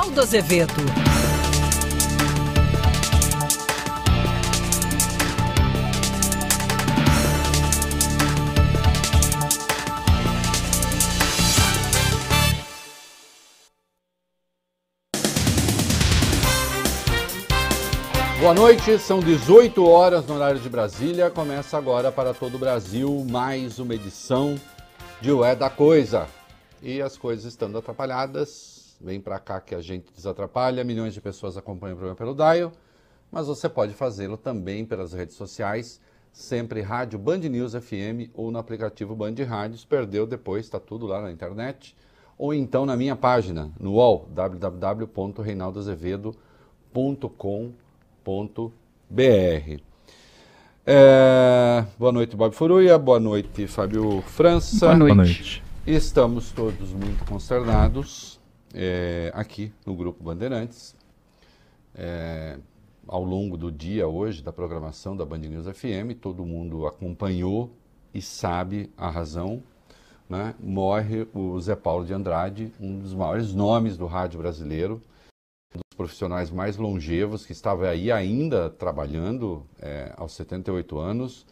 Reinaldo Azevedo. Boa noite, são 18 horas no horário de Brasília. Começa agora para todo o Brasil mais uma edição de O É da Coisa. E as coisas estando atrapalhadas, vem para cá que a gente desatrapalha. Milhões de pessoas acompanham o programa pelo Dial, mas você pode fazê-lo também pelas redes sociais, sempre Rádio Band News FM ou no aplicativo Band Rádios. Perdeu depois, está tudo lá na internet. Ou então na minha página, no UOL, www.reinaldoazevedo.com.br. Boa noite, Bob Furuia. Boa noite, Fábio França. Boa noite. Estamos todos muito consternados aqui no Grupo Bandeirantes. Ao longo do dia hoje, da programação da Band News FM, todo mundo acompanhou e sabe a razão, né? Morre o Zé Paulo de Andrade, um dos maiores nomes do rádio brasileiro, dos profissionais mais longevos, que estava aí ainda trabalhando aos 78 anos.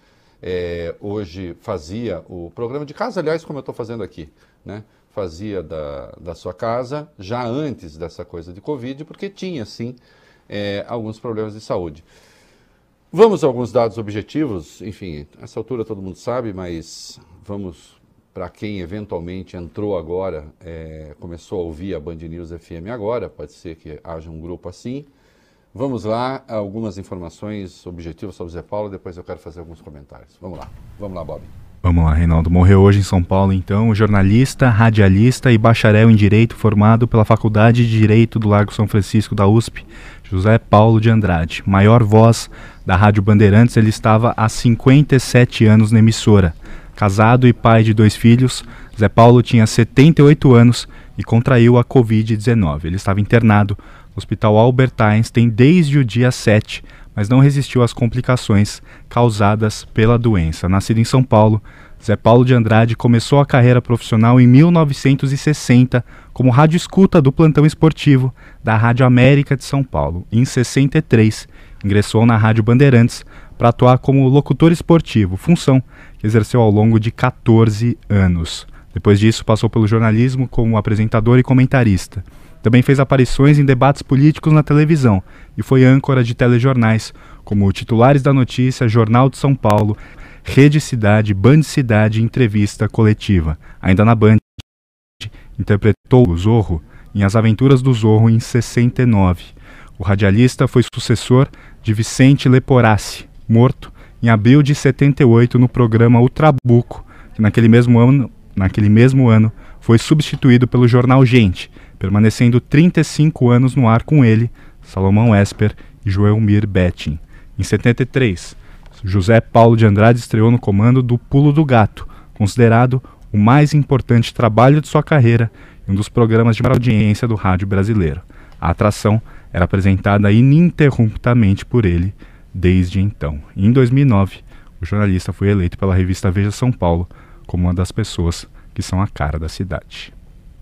Hoje fazia o programa de casa, aliás, como eu estou fazendo aqui, né? Fazia da sua casa, já antes dessa coisa de Covid, porque tinha, sim, alguns problemas de saúde. Vamos a alguns dados objetivos, enfim, essa altura todo mundo sabe, mas vamos para quem eventualmente entrou agora, começou a ouvir a Band News FM agora, pode ser que haja um grupo assim. Vamos lá, algumas informações objetivas sobre o Zé Paulo, depois eu quero fazer alguns comentários. Vamos lá, Bob. Vamos lá, Reinaldo. Morreu hoje em São Paulo, então, jornalista, radialista e bacharel em Direito formado pela Faculdade de Direito do Largo São Francisco da USP, José Paulo de Andrade. Maior voz da Rádio Bandeirantes, ele estava há 57 anos na emissora. Casado e pai de 2 filhos, Zé Paulo tinha 78 anos e contraiu a Covid-19. Ele estava internado no Hospital Albert Einstein desde o dia 7, mas não resistiu às complicações causadas pela doença. Nascido em São Paulo, Zé Paulo de Andrade começou a carreira profissional em 1960 como rádio-escuta do plantão esportivo da Rádio América de São Paulo. Em 63, ingressou na Rádio Bandeirantes para atuar como locutor esportivo, função que exerceu ao longo de 14 anos. Depois disso, passou pelo jornalismo como apresentador e comentarista. Também fez aparições em debates políticos na televisão e foi âncora de telejornais como Titulares da Notícia, Jornal de São Paulo, Rede Cidade, Band Cidade e Entrevista Coletiva. Ainda na Band, interpretou o Zorro em As Aventuras do Zorro em 69. O radialista foi sucessor de Vicente Leporassi, morto em abril de 78 no programa O Trabuco, que naquele mesmo ano foi substituído pelo jornal Gente, permanecendo 35 anos no ar com ele, Salomão Esper e Joelmir Betting. Em 73, José Paulo de Andrade estreou no comando do Pulo do Gato, considerado o mais importante trabalho de sua carreira e um dos programas de maior audiência do rádio brasileiro. A atração era apresentada ininterruptamente por ele desde então. Em 2009, o jornalista foi eleito pela revista Veja São Paulo como uma das pessoas que são a cara da cidade.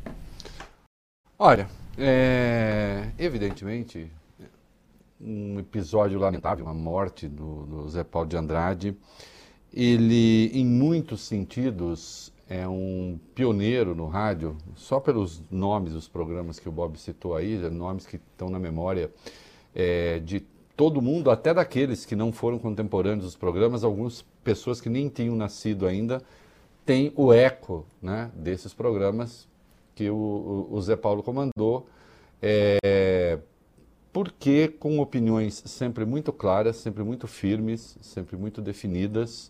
Olha, evidentemente, um episódio lamentável, a morte do Zé Paulo de Andrade. Ele, em muitos sentidos, é um pioneiro no rádio, só pelos nomes dos programas que o Bob citou aí, nomes que estão na memória de todo mundo, até daqueles que não foram contemporâneos dos programas. Algumas pessoas que nem tinham nascido ainda têm o eco, né, desses programas que o Zé Paulo comandou, porque com opiniões sempre muito claras, sempre muito firmes, sempre muito definidas,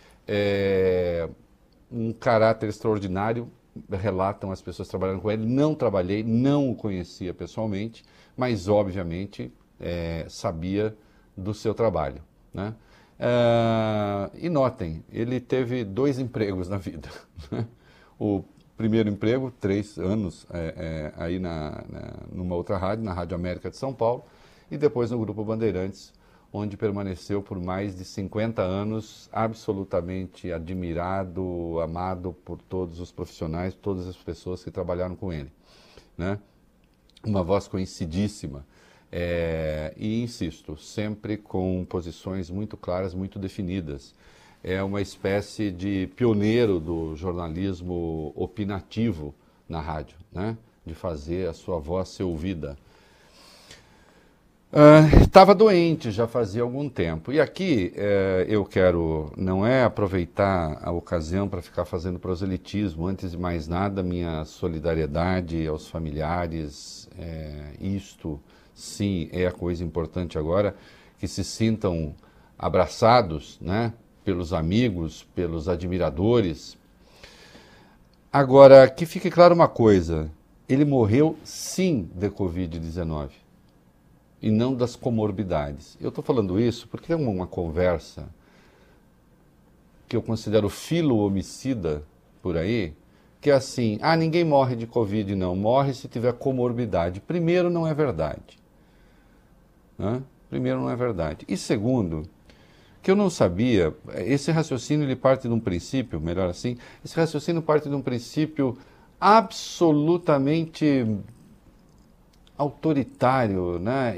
um caráter extraordinário, relatam as pessoas trabalhando com ele. Não trabalhei, não o conhecia pessoalmente, mas obviamente sabia do seu trabalho, né? E notem, ele teve 2 empregos na vida, né? O primeiro emprego, 3 anos aí numa outra rádio, na Rádio América de São Paulo, e depois no Grupo Bandeirantes, onde permaneceu por mais de 50 anos, absolutamente admirado, amado por todos os profissionais, todas as pessoas que trabalharam com ele, né? uma voz conhecidíssima. E insisto, sempre com posições muito claras, muito definidas. É uma espécie de pioneiro do jornalismo opinativo na rádio, né? De fazer a sua voz ser ouvida. Estava doente já fazia algum tempo. E aqui eu quero, não é aproveitar a ocasião para ficar fazendo proselitismo, antes de mais nada, minha solidariedade aos familiares. Isto, sim, é a coisa importante agora, que se sintam abraçados, né, pelos amigos, pelos admiradores. Agora, que fique claro uma coisa, ele morreu sim de Covid-19. E não das comorbidades. Eu estou falando isso porque tem uma conversa que eu considero filo-homicida por aí, que é assim, ninguém morre de Covid não, morre se tiver comorbidade. Primeiro, não é verdade. Né? Primeiro, não é verdade. E segundo, que eu não sabia, esse raciocínio ele parte de um princípio, melhor assim, esse raciocínio parte de um princípio absolutamente autoritário, né?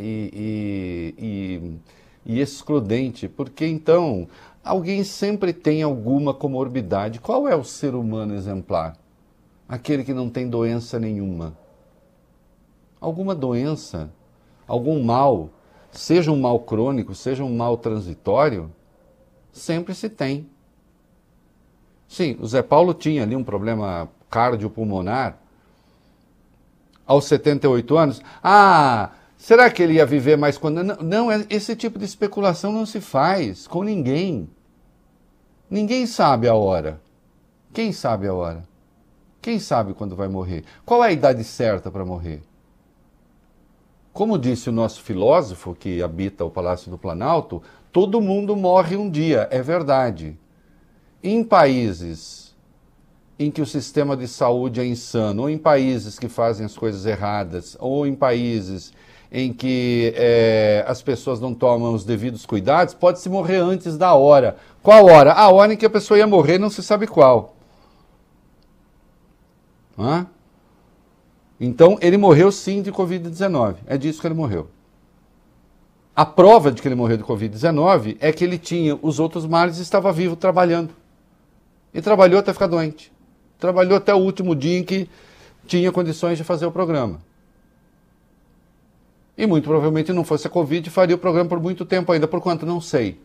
e excludente, porque então alguém sempre tem alguma comorbidade. Qual é o ser humano exemplar? Aquele que não tem doença nenhuma. Alguma doença, algum mal, seja um mal crônico, seja um mal transitório, sempre se tem. Sim, o Zé Paulo tinha ali um problema cardiopulmonar, aos 78 anos, será que ele ia viver mais quando... Não, esse tipo de especulação não se faz com ninguém. Ninguém sabe a hora. Quem sabe a hora? Quem sabe quando vai morrer? Qual é a idade certa para morrer? Como disse o nosso filósofo que habita o Palácio do Planalto, todo mundo morre um dia, é verdade. Em países em que o sistema de saúde é insano, ou em países que fazem as coisas erradas, ou em países em que as pessoas não tomam os devidos cuidados, pode-se morrer antes da hora. Qual hora? A hora em que a pessoa ia morrer, não se sabe qual. Então, ele morreu sim de Covid-19. É disso que ele morreu. A prova de que ele morreu de Covid-19 é que ele tinha os outros males e estava vivo trabalhando. E trabalhou até ficar doente. Trabalhou até o último dia em que tinha condições de fazer o programa. E muito provavelmente não fosse a Covid, faria o programa por muito tempo ainda. Por quanto? Não sei.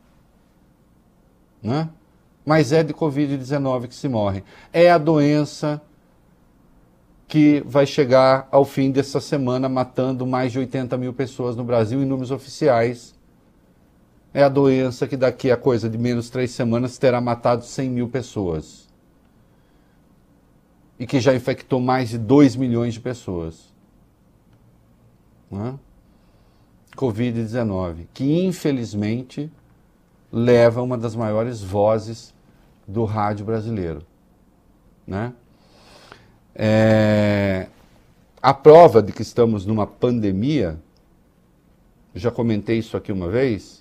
Né? Mas é de Covid-19 que se morre. É a doença que vai chegar ao fim dessa semana matando mais de 80 mil pessoas no Brasil em números oficiais. É a doença que daqui a coisa de menos 3 semanas terá matado 100 mil pessoas. E que já infectou mais de 2 milhões de pessoas. Covid-19, que infelizmente leva uma das maiores vozes do rádio brasileiro. Né? A prova de que estamos numa pandemia, já comentei isso aqui uma vez,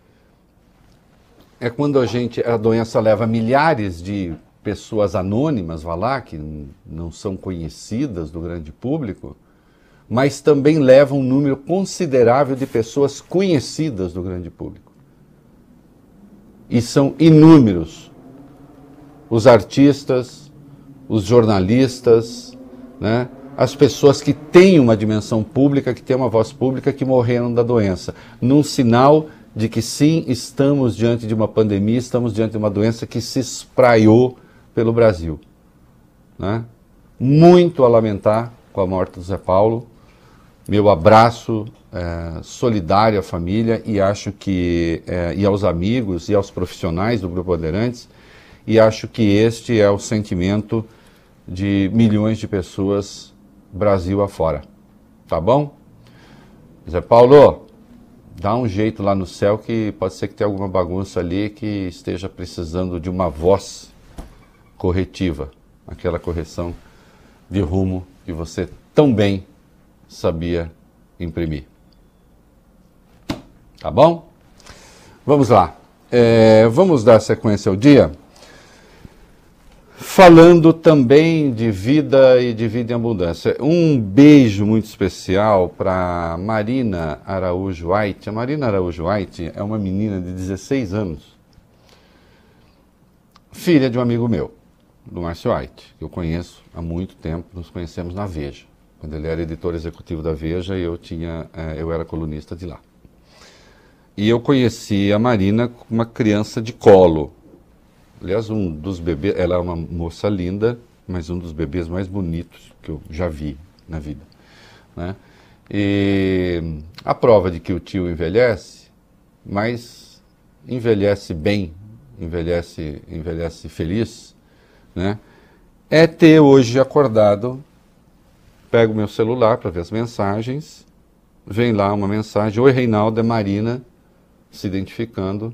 é quando a doença leva milhares de pessoas anônimas, que não são conhecidas do grande público, mas também leva um número considerável de pessoas conhecidas do grande público. E são inúmeros os artistas, os jornalistas, né, as pessoas que têm uma dimensão pública, que têm uma voz pública, que morreram da doença, num sinal de que sim, estamos diante de uma pandemia, estamos diante de uma doença que se espraiou pelo Brasil. Né? Muito a lamentar com a morte do Zé Paulo. Meu abraço solidário à família e acho que e aos amigos e aos profissionais do Grupo Bandeirantes, e acho que este é o sentimento de milhões de pessoas Brasil afora. Tá bom? Zé Paulo, dá um jeito lá no céu que pode ser que tenha alguma bagunça ali que esteja precisando de uma voz corretiva, aquela correção de rumo que você tão bem sabia imprimir. Tá bom? Vamos lá. Vamos dar sequência ao dia. falando também de vida e de vida em abundância. Um beijo muito especial para Marina Araújo White. A Marina Araújo White é uma menina de 16 anos, filha de um amigo meu, do Márcio White, que eu conheço há muito tempo, nos conhecemos na Veja, quando ele era editor executivo da Veja e eu era colunista de lá. E eu conheci a Marina como uma criança de colo. Aliás, um dos bebês, ela é uma moça linda, mas um dos bebês mais bonitos que eu já vi na vida, né? E a prova de que o tio envelhece, mas envelhece bem, envelhece feliz, né? É ter hoje acordado, pego meu celular para ver as mensagens, vem lá uma mensagem: oi Reinaldo, é Marina, se identificando,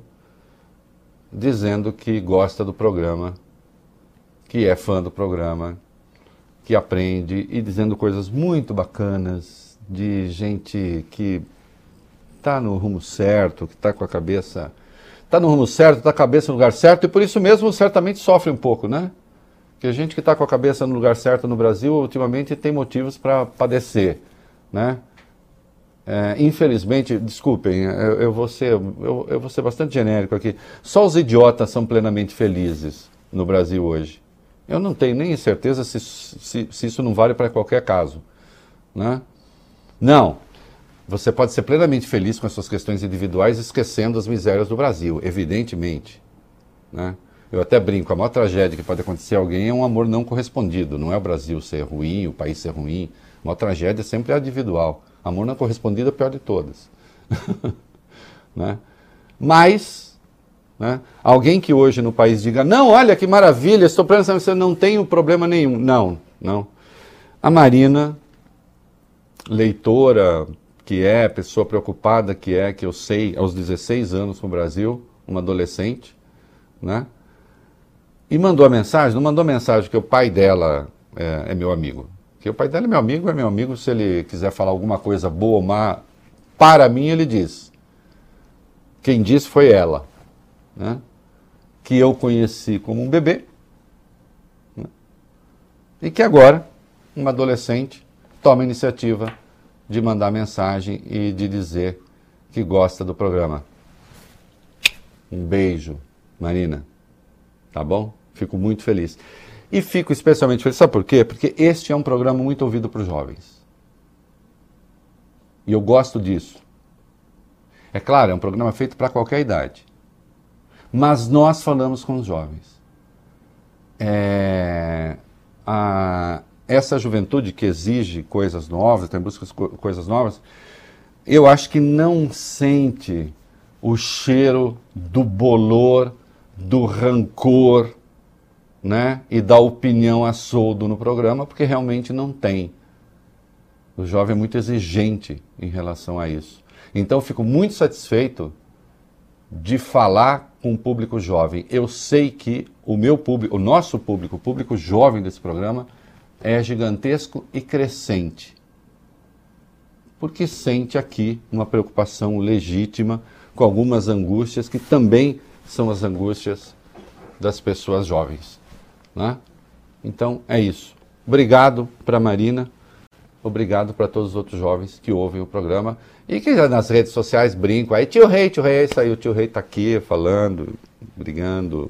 dizendo que gosta do programa, que é fã do programa, que aprende, e dizendo coisas muito bacanas, de gente que está no rumo certo, que está com a cabeça... Está no rumo certo, está com a cabeça no lugar certo, e por isso mesmo certamente sofre um pouco, né? Porque a gente que está com a cabeça no lugar certo no Brasil, ultimamente tem motivos para padecer, né? Infelizmente, desculpem, eu vou ser bastante genérico aqui, só os idiotas são plenamente felizes no Brasil hoje. Eu não tenho nem certeza se isso não vale para qualquer caso, né? Não, você pode ser plenamente feliz com as suas questões individuais, esquecendo as misérias do Brasil, evidentemente, né? Eu até brinco, a maior tragédia que pode acontecer a alguém é um amor não correspondido, não é o Brasil ser ruim, o país ser ruim, a maior tragédia sempre é a individual. Amor não correspondido é a pior de todas. Né? Mas, né, alguém que hoje no país diga: não, olha que maravilha, estou pensando, você não tem problema nenhum. Não, não. A Marina, leitora que é, pessoa preocupada que eu sei, aos 16 anos no Brasil, uma adolescente, né? E mandou a mensagem, não mandou a mensagem que o pai dela é meu amigo. Porque o pai dela é meu amigo, se ele quiser falar alguma coisa boa ou má, para mim ele diz. Quem disse foi ela, né? Que eu conheci como um bebê, né? E que agora, uma adolescente, toma a iniciativa de mandar mensagem e de dizer que gosta do programa. Um beijo, Marina, tá bom? Fico muito feliz. E fico especialmente feliz, sabe por quê? Porque este é um programa muito ouvido por jovens. E eu gosto disso. É claro, é um programa feito para qualquer idade. Mas nós falamos com os jovens. Essa juventude que exige coisas novas, tem busca coisas novas, eu acho que não sente o cheiro do bolor, do rancor, né, e da opinião a soldo no programa, porque realmente não tem. O jovem é muito exigente em relação a isso. Então, eu fico muito satisfeito de falar com o público jovem. Eu sei que o meu público, o nosso público, o público jovem desse programa, é gigantesco e crescente. Porque sente aqui uma preocupação legítima com algumas angústias que também são as angústias das pessoas jovens, né? Então, é isso. Obrigado para a Marina, obrigado para todos os outros jovens que ouvem o programa e que nas redes sociais brincam. Aí, tio Rei, isso aí, o tio Rei está aqui falando, brigando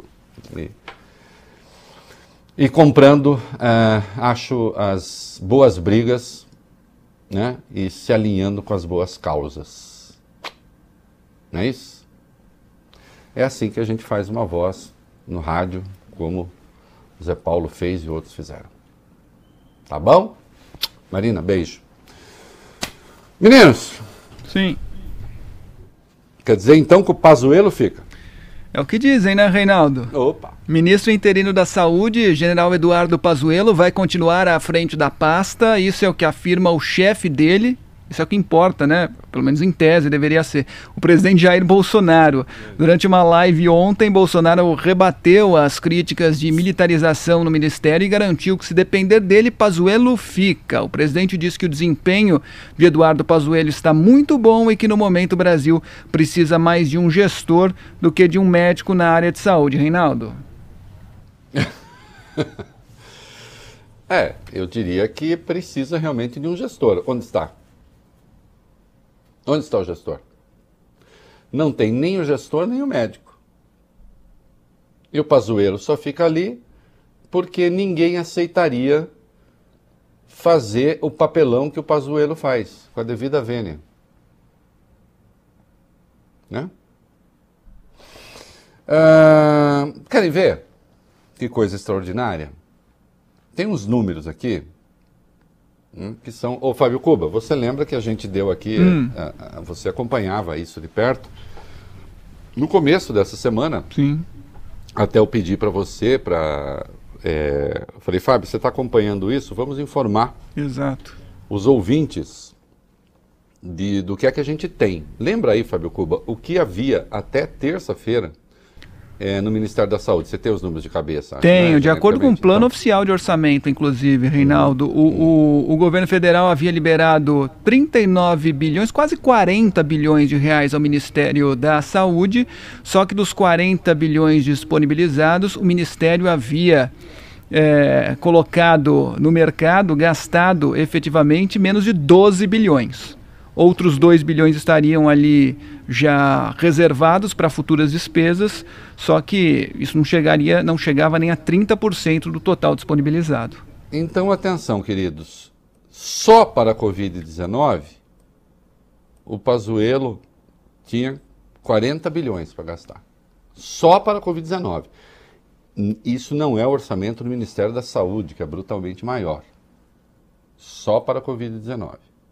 e comprando, acho, as boas brigas, né? E se alinhando com as boas causas. Não é isso? É assim que a gente faz uma voz no rádio, como o Zé Paulo fez e outros fizeram. Tá bom? Marina, beijo. Meninos. Sim. Quer dizer então que o Pazuello fica? É o que dizem, né, Reinaldo? Opa. Ministro interino da Saúde, General Eduardo Pazuello, vai continuar à frente da pasta. Isso é o que afirma o chefe dele. Isso é o que importa, né? Pelo menos em tese deveria ser. O presidente Jair Bolsonaro. Durante uma live ontem, Bolsonaro rebateu as críticas de militarização no ministério e garantiu que, se depender dele, Pazuello fica. O presidente disse que o desempenho de Eduardo Pazuello está muito bom e que no momento o Brasil precisa mais de um gestor do que de um médico na área de saúde. Reinaldo? Eu diria que precisa realmente de um gestor. Onde está? Onde está o gestor? Não tem nem o gestor, nem o médico. E o Pazuello só fica ali porque ninguém aceitaria fazer o papelão que o Pazuello faz, com a devida vênia. Né? Querem ver? Que coisa extraordinária. Tem uns números aqui que são... Ô, Fábio Cuba, você lembra que a gente deu aqui, você acompanhava isso de perto, no começo dessa semana. Sim. Até eu pedi para você, eu falei, Fábio, você está acompanhando isso? Vamos informar Exato. os ouvintes do que é que a gente tem. Lembra aí, Fábio Cuba, o que havia até terça-feira no Ministério da Saúde? Você tem os números de cabeça? Tenho, né? de acordo com o plano Então, oficial de orçamento, inclusive, Reinaldo, o governo federal havia liberado 39 bilhões, quase 40 bilhões de reais ao Ministério da Saúde, só que dos 40 bilhões disponibilizados, o Ministério havia colocado no mercado, gastado efetivamente menos de 12 bilhões. Outros 2 bilhões estariam ali já reservados para futuras despesas, só que isso não chegava nem a 30% do total disponibilizado. Então, atenção, queridos. Só para a Covid-19, o Pazuello tinha 40 bilhões para gastar. Só para a Covid-19. Isso não é o orçamento do Ministério da Saúde, que é brutalmente maior. Só para a Covid-19.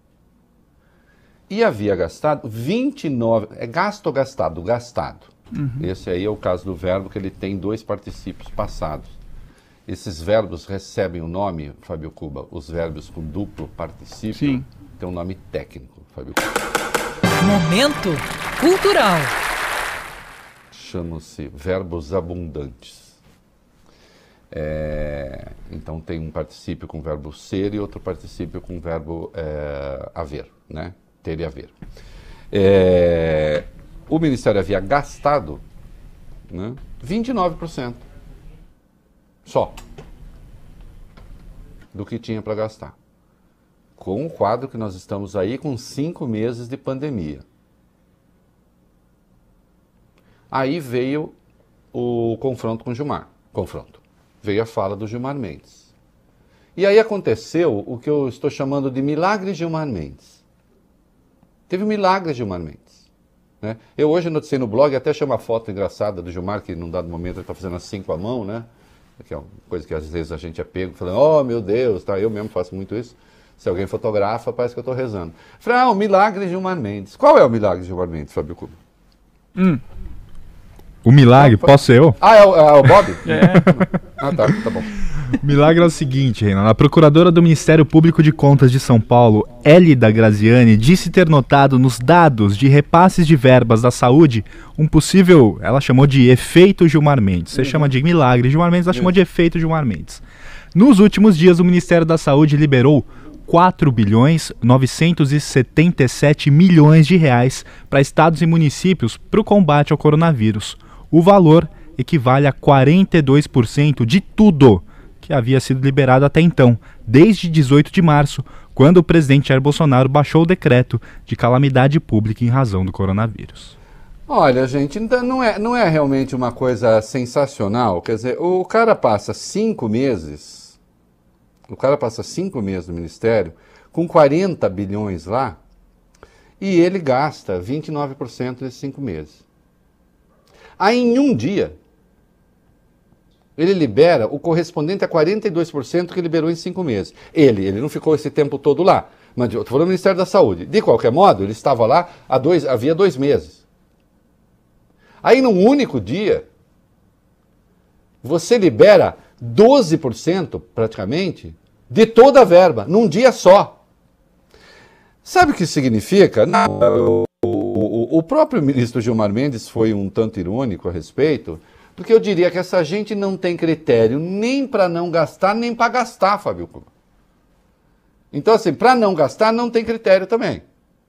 E havia gastado 29... É gasto ou gastado? Gastado. Esse aí é o caso do verbo, que ele tem 2 particípios passados. Esses verbos recebem o nome, Fábio Cuba, os verbos com duplo particípio, Sim. tem um nome técnico, Fábio Cuba. Momento cultural. Chamam-se verbos abundantes. Então tem um particípio com o verbo ser e outro particípio com o verbo haver, né? Ter e haver. O Ministério havia gastado, né, 29% só do que tinha para gastar. Com o quadro que nós estamos aí com 5 meses de pandemia. Aí veio o confronto com o Gilmar. Veio a fala do Gilmar Mendes. E aí aconteceu o que eu estou chamando de milagre Gilmar Mendes. Teve um milagre Gilmar Mendes. Né? Eu hoje noticiei no blog, até chamo a foto engraçada do Gilmar, que num dado momento ele está fazendo assim com a mão, né? Que é uma coisa que às vezes a gente é pego, falando, oh meu Deus, tá? Eu mesmo faço muito isso. Se alguém fotografa, parece que eu estou rezando. Falei, o milagre Gilmar Mendes. Qual é o milagre Gilmar Mendes, Fábio Cuba? O milagre, posso ser eu? É o Bob? Tá bom. O milagre é o seguinte, Reinaldo. A procuradora do Ministério Público de Contas de São Paulo, Hélida Graziani, disse ter notado nos dados de repasses de verbas da saúde um possível, ela chamou de efeito Gilmar Mendes. Você chama de milagre Gilmar Mendes, ela chamou de efeito Gilmar Mendes. Nos últimos dias, o Ministério da Saúde liberou 4 bilhões 977 milhões de reais para estados e municípios para o combate ao coronavírus. O valor equivale a 42% de tudo que havia sido liberado até então, desde 18 de março, quando o presidente Jair Bolsonaro baixou o decreto de calamidade pública em razão do coronavírus. Olha, gente, não é realmente uma coisa sensacional. Quer dizer, o cara passa 5 meses no Ministério, com 40 bilhões lá, e ele gasta 29% desses 5 meses. Aí, em um dia, ele libera o correspondente a 42% que liberou em 5 meses. Ele não ficou esse tempo todo lá, mas eu estou falando do Ministério da Saúde. De qualquer modo, ele estava lá havia 2 meses. Aí, num único dia, você libera 12%, praticamente, de toda a verba, num dia só. Sabe o que significa? O próprio ministro Gilmar Mendes foi um tanto irônico a respeito, porque eu diria que essa gente não tem critério nem para não gastar, nem para gastar, Fábio Cuba. Então, assim, para não gastar, não tem critério também.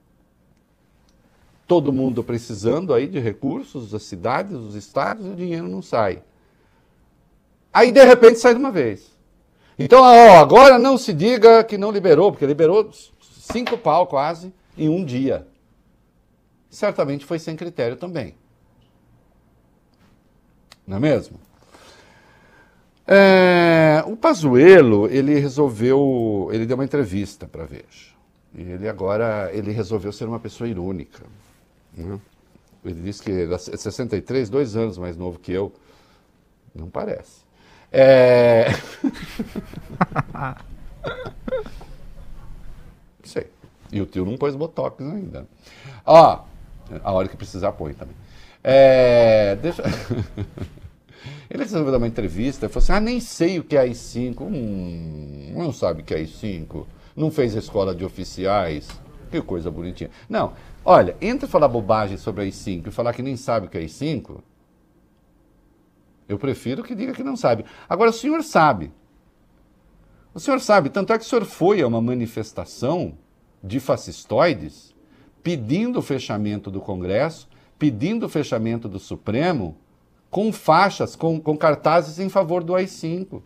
Todo mundo precisando aí de recursos, as cidades, os estados, e o dinheiro não sai. Aí, de repente, sai de uma vez. Então, agora não se diga que não liberou, porque liberou 5 pau quase em um dia. Certamente foi sem critério também. Não é mesmo? O Pazuello, ele deu uma entrevista para a Veja. E ele resolveu ser uma pessoa irônica. Né? Ele disse que era 63, 2 anos mais novo que eu. Não parece. Sei. E o tio não pôs botox ainda. A hora que precisar põe também. Ele resolveu dar uma entrevista e falou assim, nem sei o que é AI-5. Não sabe o que é AI-5. Não fez a escola de oficiais. Que coisa bonitinha. Não, olha, entre falar bobagem sobre AI-5 e falar que nem sabe o que é AI-5, eu prefiro que diga que não sabe. Agora, o senhor sabe. O senhor sabe, tanto é que o senhor foi a uma manifestação de fascistoides pedindo o fechamento do Congresso, pedindo o fechamento do Supremo, com faixas, com cartazes em favor do AI-5,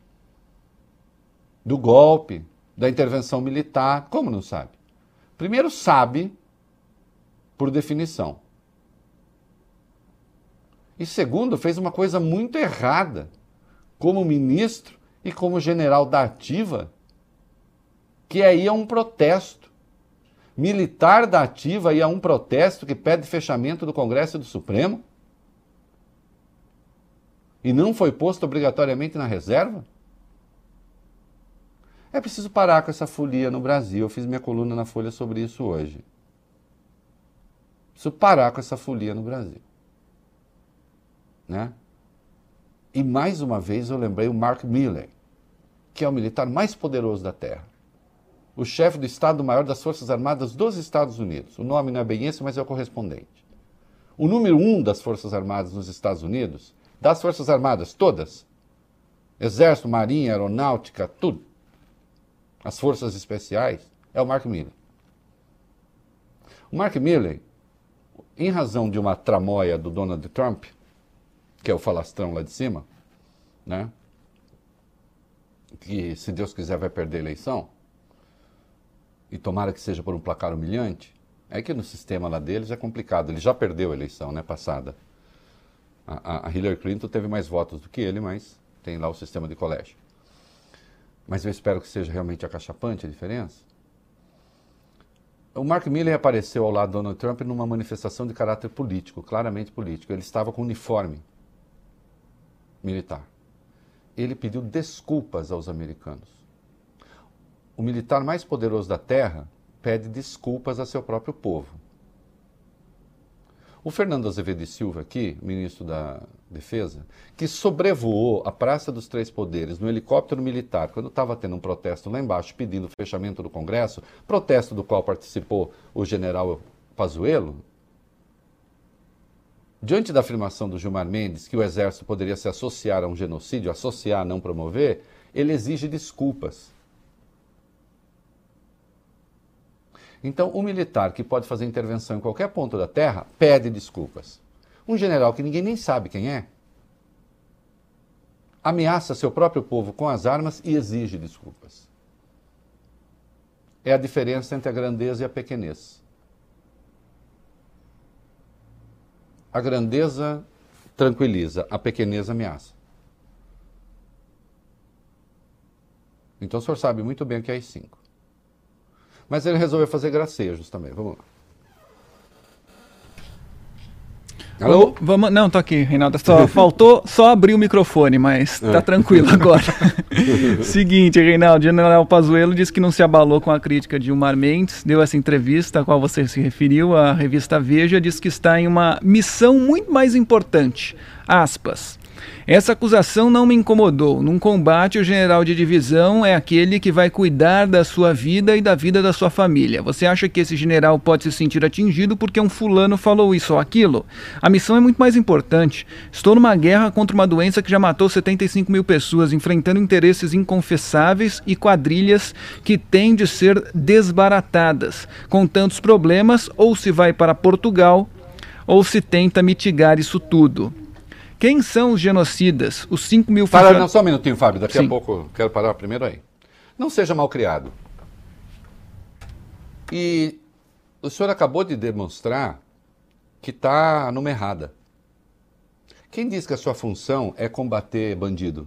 do golpe, da intervenção militar. Como não sabe? Primeiro, sabe por definição. E segundo, fez uma coisa muito errada como ministro e como general da ativa, que é ir a um protesto. Militar da ativa ir a um protesto que pede fechamento do Congresso e do Supremo e não foi posto obrigatoriamente na reserva? É preciso parar com essa folia no Brasil. Eu fiz minha coluna na Folha sobre isso hoje. Preciso parar com essa folia no Brasil. Né? E mais uma vez eu lembrei o Mark Milley, que é o militar mais poderoso da Terra. O chefe do Estado-Maior das Forças Armadas dos Estados Unidos. O nome não é bem esse, mas é o correspondente. O número 1 das Forças Armadas nos Estados Unidos, das Forças Armadas todas, Exército, Marinha, Aeronáutica, tudo, as Forças Especiais, é o Mark Milley. O Mark Milley, em razão de uma tramóia do Donald Trump, que é o falastrão lá de cima, né? Que, se Deus quiser, vai perder a eleição, e tomara que seja por um placar humilhante, é que no sistema lá deles é complicado. Ele já perdeu a eleição, né, passada. A Hillary Clinton teve mais votos do que ele, mas tem lá o sistema de colégio. Mas eu espero que seja realmente acachapante a diferença. O Mark Milley apareceu ao lado do Donald Trump numa manifestação de caráter político, claramente político. Ele estava com uniforme militar. Ele pediu desculpas aos americanos. O militar mais poderoso da Terra pede desculpas a seu próprio povo. O Fernando Azevedo de Silva aqui, ministro da Defesa, que sobrevoou a Praça dos Três Poderes no helicóptero militar, quando estava tendo um protesto lá embaixo pedindo o fechamento do Congresso, protesto do qual participou o general Pazuello, diante da afirmação do Gilmar Mendes que o Exército poderia se associar a um genocídio, associar, não promover, ele exige desculpas. Então, o militar que pode fazer intervenção em qualquer ponto da Terra pede desculpas. Um general que ninguém nem sabe quem é, ameaça seu próprio povo com as armas e exige desculpas. É a diferença entre a grandeza e a pequenez. A grandeza tranquiliza, a pequenez ameaça. Então o senhor sabe muito bem o que é AI-5. Mas ele resolveu fazer gracejos também. Vamos lá. Alô? Vamos, não, tô aqui, Reinaldo. Faltou só abrir o microfone, mas tá tranquilo agora. Seguinte, Reinaldo, o general Pazuello disse que não se abalou com a crítica de Gilmar Mendes, deu essa entrevista a qual você se referiu, a revista Veja, diz que está em uma missão muito mais importante. Aspas. Essa acusação não me incomodou. Num combate, o general de divisão é aquele que vai cuidar da sua vida e da vida da sua família. Você acha que esse general pode se sentir atingido porque um fulano falou isso ou aquilo? A missão é muito mais importante. Estou numa guerra contra uma doença que já matou 75 mil pessoas, enfrentando interesses inconfessáveis e quadrilhas que têm de ser desbaratadas. Com tantos problemas, ou se vai para Portugal, ou se tenta mitigar isso tudo. Quem são os genocidas? Os 5 mil Para, funcionários... não, só um minutinho, Fábio. Daqui Sim. a pouco, quero parar primeiro aí. Não seja mal criado. E o senhor acabou de demonstrar que está numa errada. Quem diz que a sua função é combater bandido?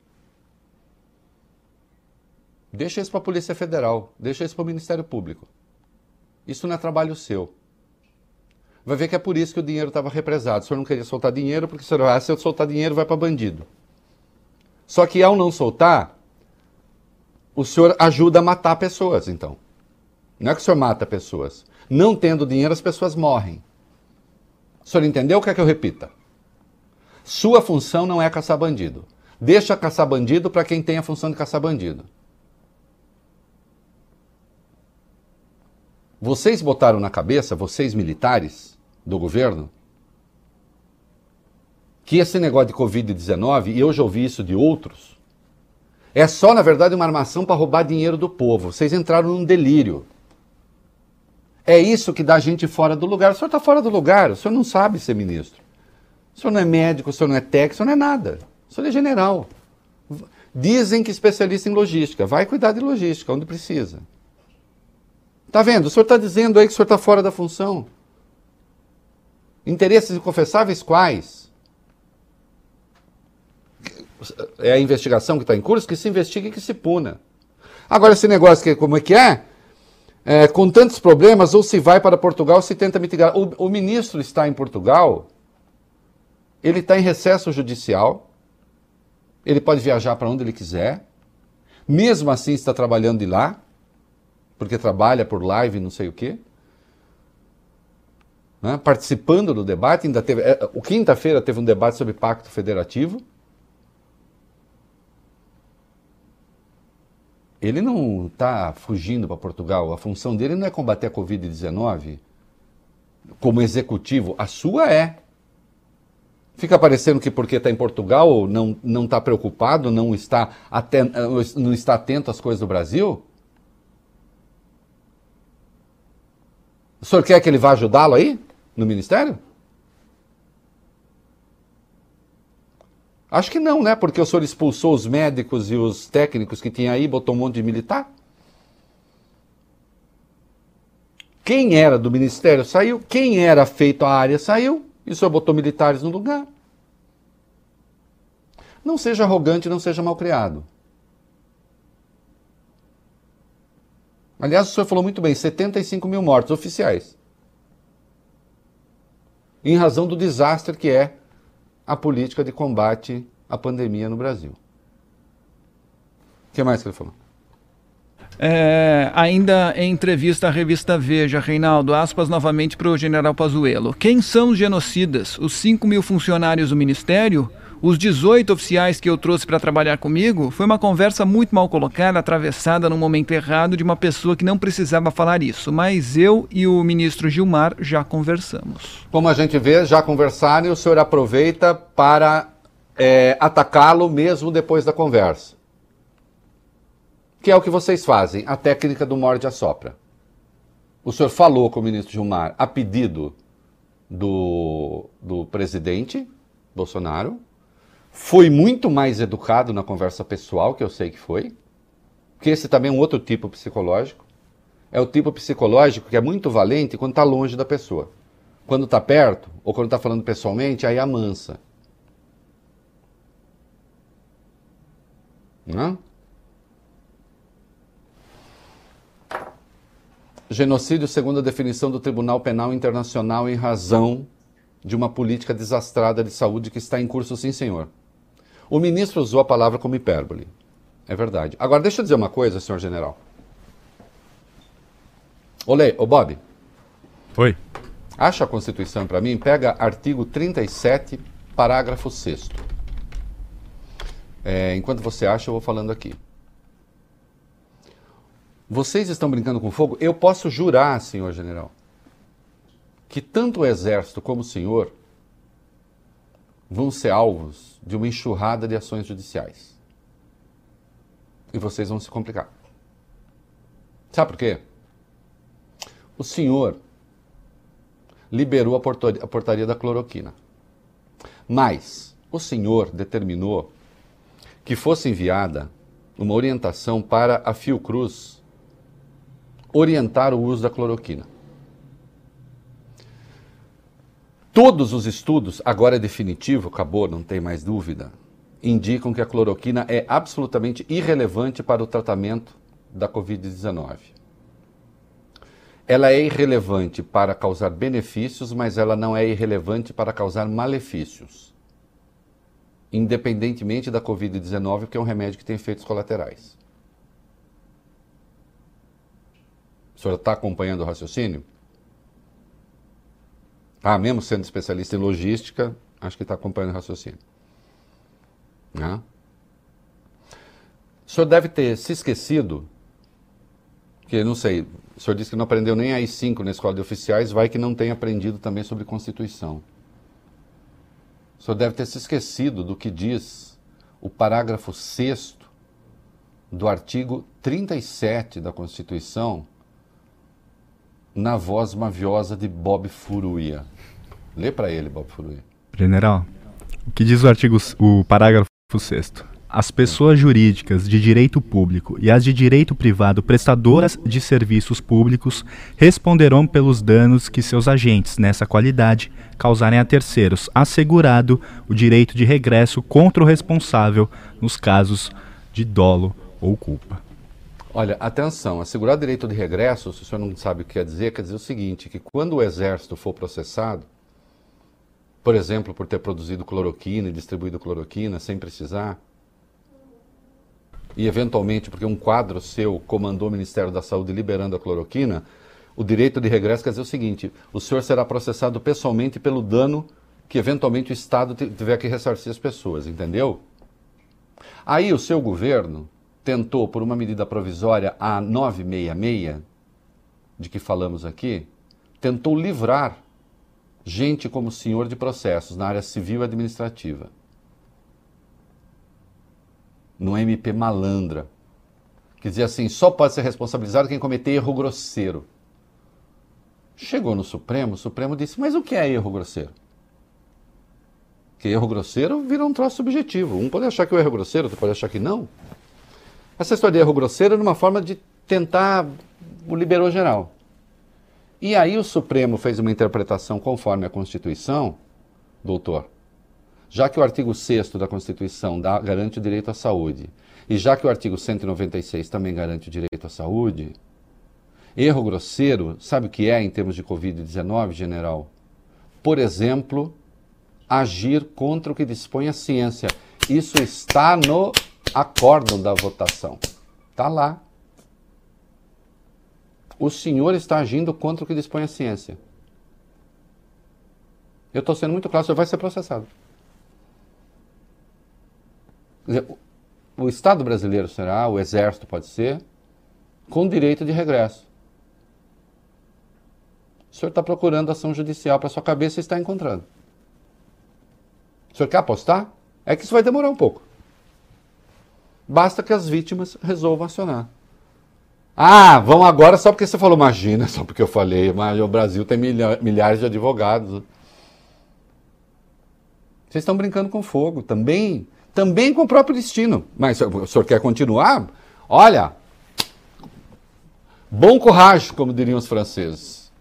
Deixa isso para a Polícia Federal, deixa isso para o Ministério Público. Isso não é trabalho seu. Vai ver que é por isso que o dinheiro estava represado. O senhor não queria soltar dinheiro, porque o senhor, se eu soltar dinheiro, vai para bandido. Só que ao não soltar, o senhor ajuda a matar pessoas, então. Não é que o senhor mata pessoas. Não tendo dinheiro, as pessoas morrem. O senhor entendeu? Quer que eu repita? Sua função não é caçar bandido. Deixa caçar bandido para quem tem a função de caçar bandido. Vocês botaram na cabeça, vocês militares do governo, que esse negócio de Covid-19, e eu já ouvi isso de outros, é só, na verdade, uma armação para roubar dinheiro do povo. Vocês entraram num delírio. É isso que dá a gente fora do lugar. O senhor está fora do lugar, o senhor não sabe ser ministro. O senhor não é médico, o senhor não é técnico, o senhor não é nada. O senhor é general. Dizem que especialista em logística. Vai cuidar de logística, onde precisa. Está vendo? O senhor está dizendo aí que o senhor está fora da função. Interesses inconfessáveis quais? É a investigação que está em curso? Que se investigue e que se puna. Agora esse negócio, que como é que é? Com tantos problemas, ou se vai para Portugal, ou se tenta mitigar. O ministro está em Portugal, ele está em recesso judicial, ele pode viajar para onde ele quiser, mesmo assim está trabalhando de lá, porque trabalha por live não sei o quê, né? Participando do debate, ainda teve, quinta-feira teve um debate sobre pacto federativo. Ele não está fugindo para Portugal, a função dele não é combater a Covid-19 como executivo, a sua é. Fica parecendo que porque está em Portugal não está preocupado, não está atento às coisas do Brasil? O senhor quer que ele vá ajudá-lo aí, no Ministério? Acho que não, né? Porque o senhor expulsou os médicos e os técnicos que tinha aí, botou um monte de militar. Quem era do Ministério saiu, quem era feito a área saiu, e o senhor botou militares no lugar. Não seja arrogante, não seja malcriado. Aliás, o senhor falou muito bem, 75 mil mortos oficiais. Em razão do desastre que é a política de combate à pandemia no Brasil. O que mais que ele falou? Ainda em entrevista à revista Veja, Reinaldo, aspas novamente para o general Pazuello. Quem são os genocidas? Os 5 mil funcionários do Ministério? Os 18 oficiais que eu trouxe para trabalhar comigo? Foi uma conversa muito mal colocada, atravessada num momento errado de uma pessoa que não precisava falar isso. Mas eu e o ministro Gilmar já conversamos. Como a gente vê, já conversaram e o senhor aproveita para atacá-lo mesmo depois da conversa. Que é o que vocês fazem, a técnica do morde-a-sopra. O senhor falou com o ministro Gilmar a pedido do presidente Bolsonaro, foi muito mais educado na conversa pessoal, que eu sei que foi, porque esse também é um outro tipo psicológico. É o tipo psicológico que é muito valente quando está longe da pessoa. Quando está perto, ou quando está falando pessoalmente, aí amansa. Não? Genocídio segundo a definição do Tribunal Penal Internacional em razão de uma política desastrada de saúde que está em curso, sim, senhor. O ministro usou a palavra como hipérbole. É verdade. Agora, deixa eu dizer uma coisa, senhor general. Ô Bob. Oi. Acha a Constituição para mim? Pega artigo 37, parágrafo 6º. Enquanto você acha, eu vou falando aqui. Vocês estão brincando com fogo? Eu posso jurar, senhor general, que tanto o Exército como o senhor vão ser alvos de uma enxurrada de ações judiciais. E vocês vão se complicar. Sabe por quê? O senhor liberou a portaria da cloroquina. Mas o senhor determinou que fosse enviada uma orientação para a Fiocruz orientar o uso da cloroquina. Todos os estudos, agora é definitivo, acabou, não tem mais dúvida, indicam que a cloroquina é absolutamente irrelevante para o tratamento da Covid-19. Ela é irrelevante para causar benefícios, mas ela não é irrelevante para causar malefícios. Independentemente da Covid-19, que é um remédio que tem efeitos colaterais. O senhor está acompanhando o raciocínio? Ah, mesmo sendo especialista em logística, acho que está acompanhando o raciocínio. Né? O senhor deve ter se esquecido, que não sei, o senhor disse que não aprendeu nem a I5 na escola de oficiais, vai que não tenha aprendido também sobre Constituição. O senhor deve ter se esquecido do que diz o parágrafo 6º do artigo 37 da Constituição, na voz maviosa de Bob Furuia. Lê para ele, Bob Furuia. General, o que diz o parágrafo 6º? As pessoas jurídicas de direito público e as de direito privado prestadoras de serviços públicos responderão pelos danos que seus agentes, nessa qualidade, causarem a terceiros, assegurado o direito de regresso contra o responsável nos casos de dolo ou culpa. Olha, atenção, assegurar o direito de regresso, se o senhor não sabe o que quer dizer o seguinte, que quando o Exército for processado, por exemplo, por ter produzido cloroquina e distribuído cloroquina sem precisar, e eventualmente porque um quadro seu comandou o Ministério da Saúde liberando a cloroquina, o direito de regresso quer dizer o seguinte, o senhor será processado pessoalmente pelo dano que eventualmente o Estado tiver que ressarcir as pessoas, entendeu? Aí o seu governo tentou, por uma medida provisória, a 966, de que falamos aqui, tentou livrar gente como o senhor de processos na área civil e administrativa. No MP Malandra, que dizia assim, só pode ser responsabilizado quem cometer erro grosseiro. Chegou no Supremo, o Supremo disse, mas o que é erro grosseiro? Porque erro grosseiro vira um troço subjetivo. Um pode achar que o erro é grosseiro, outro pode achar que não. Essa história de erro grosseiro era uma forma de tentar o liberou geral. E aí o Supremo fez uma interpretação conforme a Constituição, doutor, já que o artigo 6º da Constituição garante o direito à saúde, e já que o artigo 196 também garante o direito à saúde, erro grosseiro, sabe o que é em termos de Covid-19, general? Por exemplo, agir contra o que dispõe a ciência. Isso está no acórdão da votação. Está lá. O senhor está agindo contra o que dispõe a ciência. Eu estou sendo muito claro, o senhor vai ser processado. Quer dizer, o Estado brasileiro será, o Exército pode ser, com direito de regresso. O senhor está procurando ação judicial para sua cabeça e está encontrando. O senhor quer apostar? É que isso vai demorar um pouco. Basta que as vítimas resolvam acionar. Ah, vão agora só porque você falou, imagina, só porque eu falei, mas o Brasil tem milhares de advogados. Vocês estão brincando com fogo, também com o próprio destino. Mas o senhor quer continuar? Olha, bom courage, como diriam os franceses.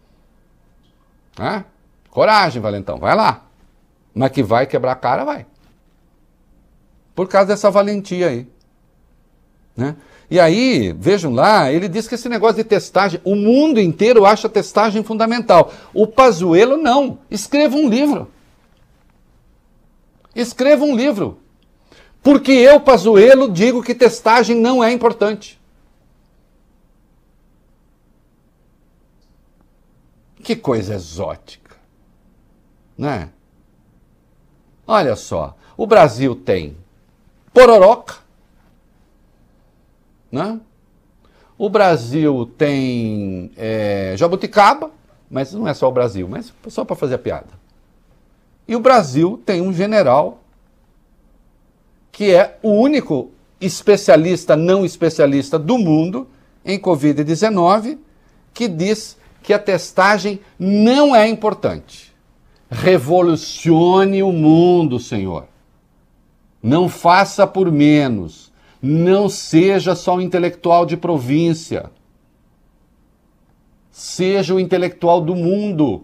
Coragem, valentão, vai lá. Mas que vai quebrar a cara, vai. Por causa dessa valentia aí. Né? E aí, vejam lá, ele diz que esse negócio de testagem, o mundo inteiro acha testagem fundamental. O Pazuello não. Escreva um livro. Escreva um livro. Porque eu, Pazuello, digo que testagem não é importante. Que coisa exótica. Né? Olha só, o Brasil tem pororoca, né? O Brasil tem jabuticaba, mas não é só o Brasil, mas só para fazer a piada. E o Brasil tem um general que é o único especialista não especialista do mundo em Covid-19 que diz que a testagem não é importante. Revolucione o mundo, Senhor. Não faça por menos. Não seja só um intelectual de província. Seja o intelectual do mundo.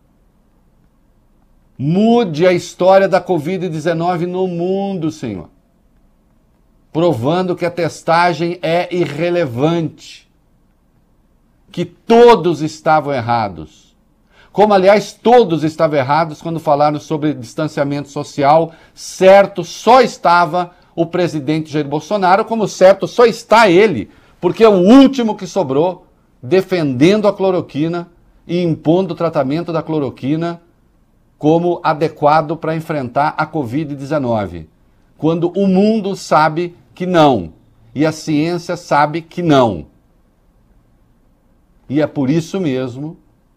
Mude a história da Covid-19 no mundo, Senhor. Provando que a testagem é irrelevante. Que todos estavam errados. Como, aliás, todos estavam errados quando falaram sobre distanciamento social. Certo só estava o presidente Jair Bolsonaro, como certo só está ele, porque é o último que sobrou defendendo a cloroquina e impondo o tratamento da cloroquina como adequado para enfrentar a Covid-19. Quando o mundo sabe que não, e a ciência sabe que não. E é por isso mesmo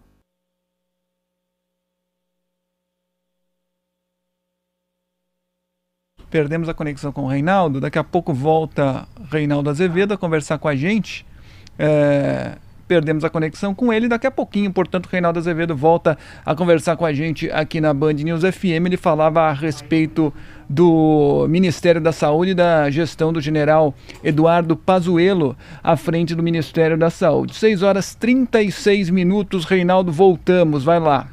perdemos a conexão com o Reinaldo. Daqui a pouco volta Reinaldo Azevedo a conversar com a gente. Perdemos a conexão com ele. Daqui a pouquinho, portanto, o Reinaldo Azevedo volta a conversar com a gente aqui na Band News FM. Ele falava a respeito do Ministério da Saúde e da gestão do general Eduardo Pazuello à frente do Ministério da Saúde. 6h36, Reinaldo, voltamos. Vai lá.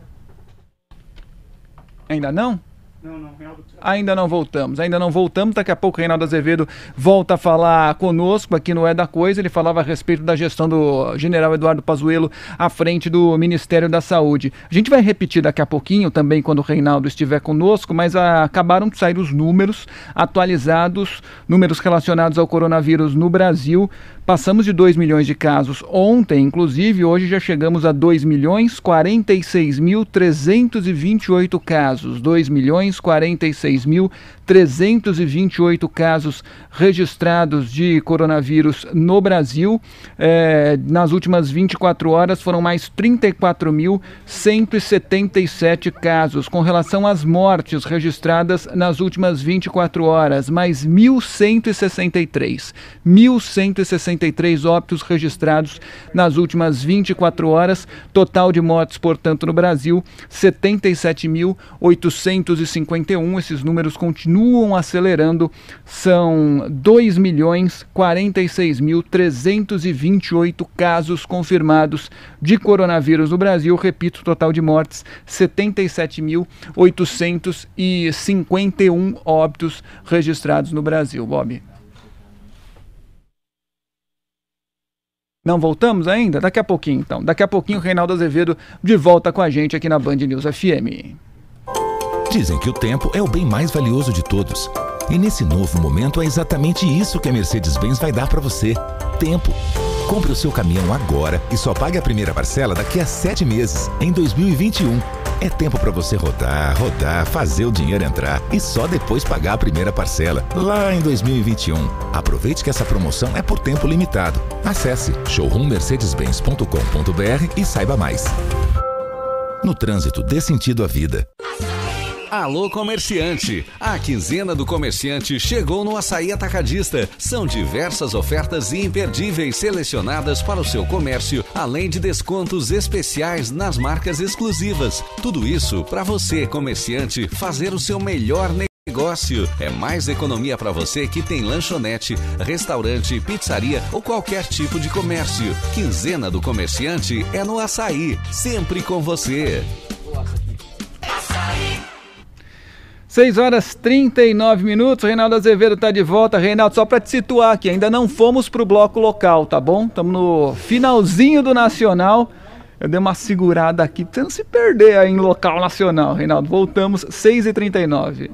Ainda não? Não, ainda não voltamos. Daqui a pouco o Reinaldo Azevedo volta a falar conosco aqui no É da Coisa. Ele falava a respeito da gestão do general Eduardo Pazuello à frente do Ministério da Saúde. A gente vai repetir daqui a pouquinho também quando o Reinaldo estiver conosco, mas acabaram de sair os números atualizados, números relacionados ao coronavírus no Brasil. Passamos de 2 milhões de casos ontem, inclusive, hoje já chegamos a 2.046.328 casos. 2.046.328 casos registrados de coronavírus no Brasil. Nas últimas 24 horas foram mais 34.177 casos. Com relação às mortes registradas nas últimas 24 horas, mais 1.163. 1.163 óbitos registrados nas últimas 24 horas. Total de mortes, portanto, no Brasil, 77.851. Esses números continuam acelerando. São 2.046.328 casos confirmados de coronavírus no Brasil. Repito, total de mortes, 77.851 óbitos registrados no Brasil. Bob. Não voltamos ainda? Daqui a pouquinho, então. Daqui a pouquinho o Reinaldo Azevedo de volta com a gente aqui na Band News FM. Dizem que o tempo é o bem mais valioso de todos. E nesse novo momento é exatamente isso que a Mercedes-Benz vai dar para você. Tempo. Compre o seu caminhão agora e só pague a primeira parcela daqui a 7 meses, em 2021. É tempo para você rodar, fazer o dinheiro entrar e só depois pagar a primeira parcela, lá em 2021. Aproveite que essa promoção é por tempo limitado. Acesse showroommercedesbenz.com.br e saiba mais. No trânsito, dê sentido à vida. Alô, comerciante! A quinzena do comerciante chegou no Açaí Atacadista. São diversas ofertas imperdíveis selecionadas para o seu comércio, além de descontos especiais nas marcas exclusivas. Tudo isso para você, comerciante, fazer o seu melhor negócio. É mais economia para você que tem lanchonete, restaurante, pizzaria ou qualquer tipo de comércio. Quinzena do comerciante é no Açaí, sempre com você. 6h39, Reinaldo Azevedo está de volta. Reinaldo, só para te situar aqui, ainda não fomos para o bloco local, tá bom? Estamos no finalzinho do Nacional. Eu dei uma segurada aqui para você não se perder aí em local nacional, Reinaldo. Voltamos, 6h39.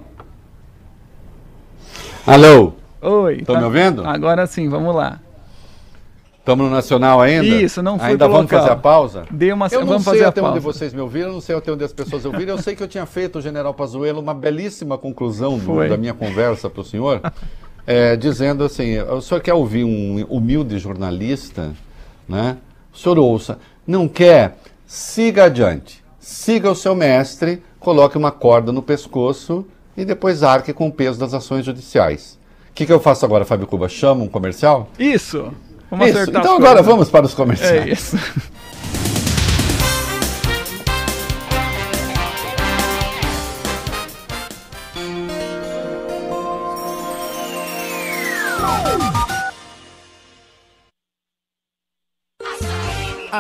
Alô? Oi. Estão me ouvindo? Agora sim, vamos lá. Estamos no Nacional ainda? Isso, não foi ainda pro vamos local. fazer a pausa? Eu não sei até onde vocês me ouviram, não sei até onde as pessoas ouviram. Eu sei que eu tinha feito, o general Pazuello, uma belíssima conclusão da minha conversa para o senhor, dizendo assim, o senhor quer ouvir um humilde jornalista, né? O senhor ouça. Não quer? Siga adiante. Siga o seu mestre, coloque uma corda no pescoço e depois arque com o peso das ações judiciais. O que eu faço agora, Fábio Cuba? Chama um comercial? Isso. Vamos acertar. Então agora vamos para os comerciais. É isso.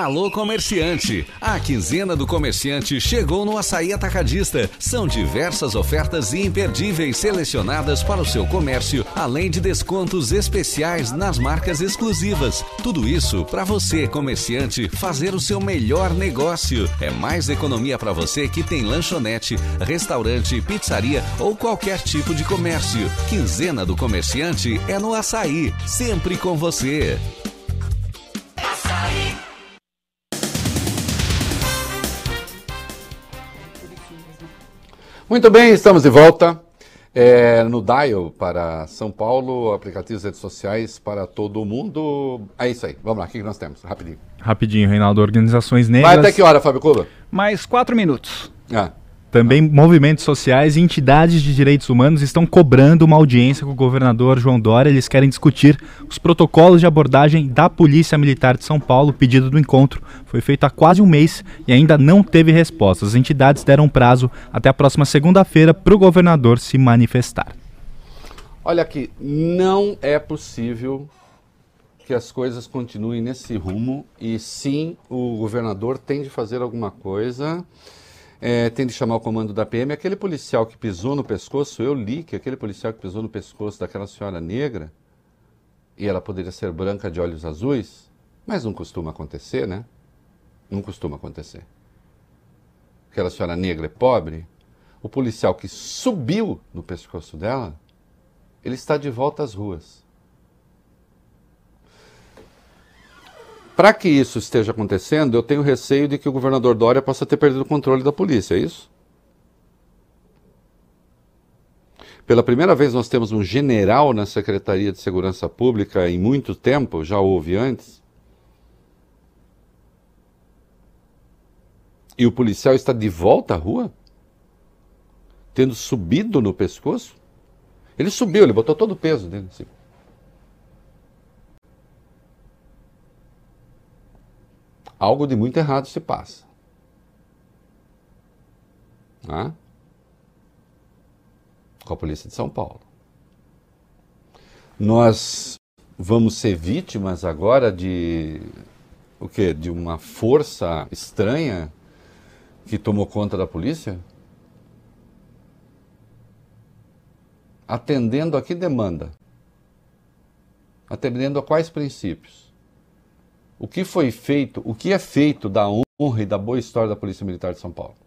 Alô Comerciante. A quinzena do comerciante chegou no Açaí Atacadista. São diversas ofertas imperdíveis selecionadas para o seu comércio, além de descontos especiais nas marcas exclusivas. Tudo isso para você, comerciante, fazer o seu melhor negócio. É mais economia para você que tem lanchonete, restaurante, pizzaria ou qualquer tipo de comércio. Quinzena do comerciante é no Açaí, sempre com você. Muito bem, estamos de volta no Dial para São Paulo, aplicativos e redes sociais para todo o mundo. É isso aí, vamos lá, o que nós temos? Rapidinho. Rapidinho, Reinaldo. Organizações negras... Vai até que hora, Fábio Cuba? Mais 4 minutos. Também movimentos sociais e entidades de direitos humanos estão cobrando uma audiência com o governador João Dória. Eles querem discutir os protocolos de abordagem da Polícia Militar de São Paulo. O pedido do encontro foi feito há quase um mês e ainda não teve resposta. As entidades deram prazo até a próxima segunda-feira para o governador se manifestar. Olha aqui, não é possível que as coisas continuem nesse rumo e sim, o governador tem de fazer alguma coisa... tem de chamar o comando da PM. Aquele policial que pisou no pescoço, eu li que aquele policial que pisou no pescoço daquela senhora negra, e ela poderia ser branca de olhos azuis, mas não costuma acontecer, né? Não costuma acontecer. Aquela senhora negra é pobre, o policial que subiu no pescoço dela, ele está de volta às ruas. Para que isso esteja acontecendo, eu tenho receio de que o governador Dória possa ter perdido o controle da polícia, é isso? Pela primeira vez nós temos um general na Secretaria de Segurança Pública em muito tempo, já houve antes. E o policial está de volta à rua? Tendo subido no pescoço? Ele subiu, ele botou todo o peso dele assim. Algo de muito errado se passa. Com a Polícia de São Paulo. Nós vamos ser vítimas agora de o quê? De uma força estranha que tomou conta da polícia? Atendendo a que demanda? Atendendo a quais princípios? O que foi feito, o que é feito da honra e da boa história da Polícia Militar de São Paulo?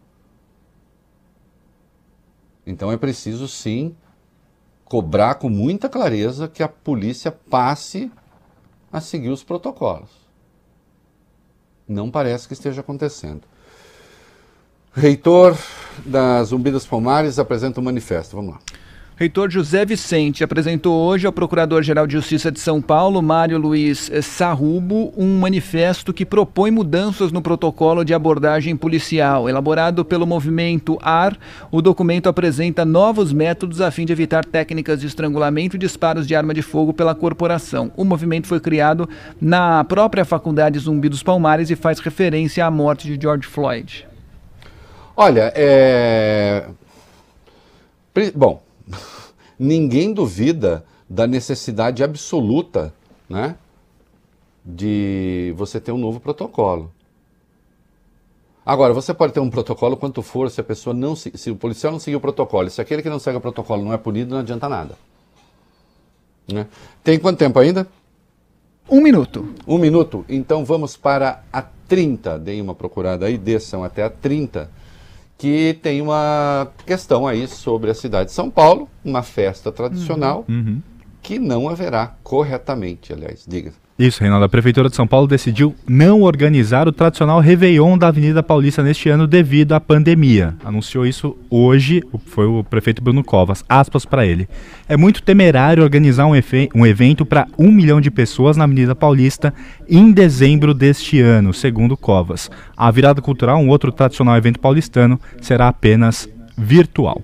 Então é preciso, sim, cobrar com muita clareza que a polícia passe a seguir os protocolos. Não parece que esteja acontecendo. Reitor da Zumbi dos Palmares apresenta um manifesto. Vamos lá. Reitor José Vicente apresentou hoje ao Procurador-Geral de Justiça de São Paulo, Mário Luiz Sarrubo, um manifesto que propõe mudanças no protocolo de abordagem policial. Elaborado pelo movimento AR, o documento apresenta novos métodos a fim de evitar técnicas de estrangulamento e disparos de arma de fogo pela corporação. O movimento foi criado na própria Faculdade Zumbi dos Palmares e faz referência à morte de George Floyd. Olha, bom... Ninguém duvida da necessidade absoluta, né, de você ter um novo protocolo. Agora, você pode ter um protocolo quanto for, se a pessoa não se o policial não seguir o protocolo, se aquele que não segue o protocolo não é punido, não adianta nada. Né? Tem quanto tempo ainda? 1 minuto. 1 minuto? Então vamos para a 30. Deem uma procurada aí, desçam até a 30. Que tem uma questão aí sobre a cidade de São Paulo, uma festa tradicional, que não haverá corretamente, aliás, diga. Isso, Reinaldo. A Prefeitura de São Paulo decidiu não organizar o tradicional Réveillon da Avenida Paulista neste ano devido à pandemia. Anunciou isso hoje, foi o prefeito Bruno Covas. Aspas para ele. É muito temerário organizar um evento para 1 milhão de pessoas na Avenida Paulista em dezembro deste ano, segundo Covas. A virada cultural, um outro tradicional evento paulistano, será apenas virtual.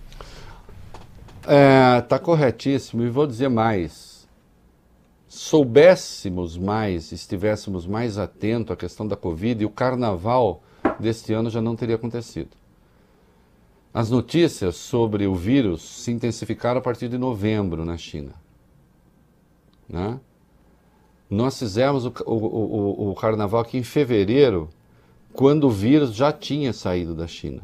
Tá corretíssimo, e vou dizer mais. Soubéssemos mais, estivéssemos mais atentos à questão da Covid, e o carnaval deste ano já não teria acontecido. As notícias sobre o vírus se intensificaram a partir de novembro na China. Né? Nós fizemos o carnaval aqui em fevereiro, quando o vírus já tinha saído da China.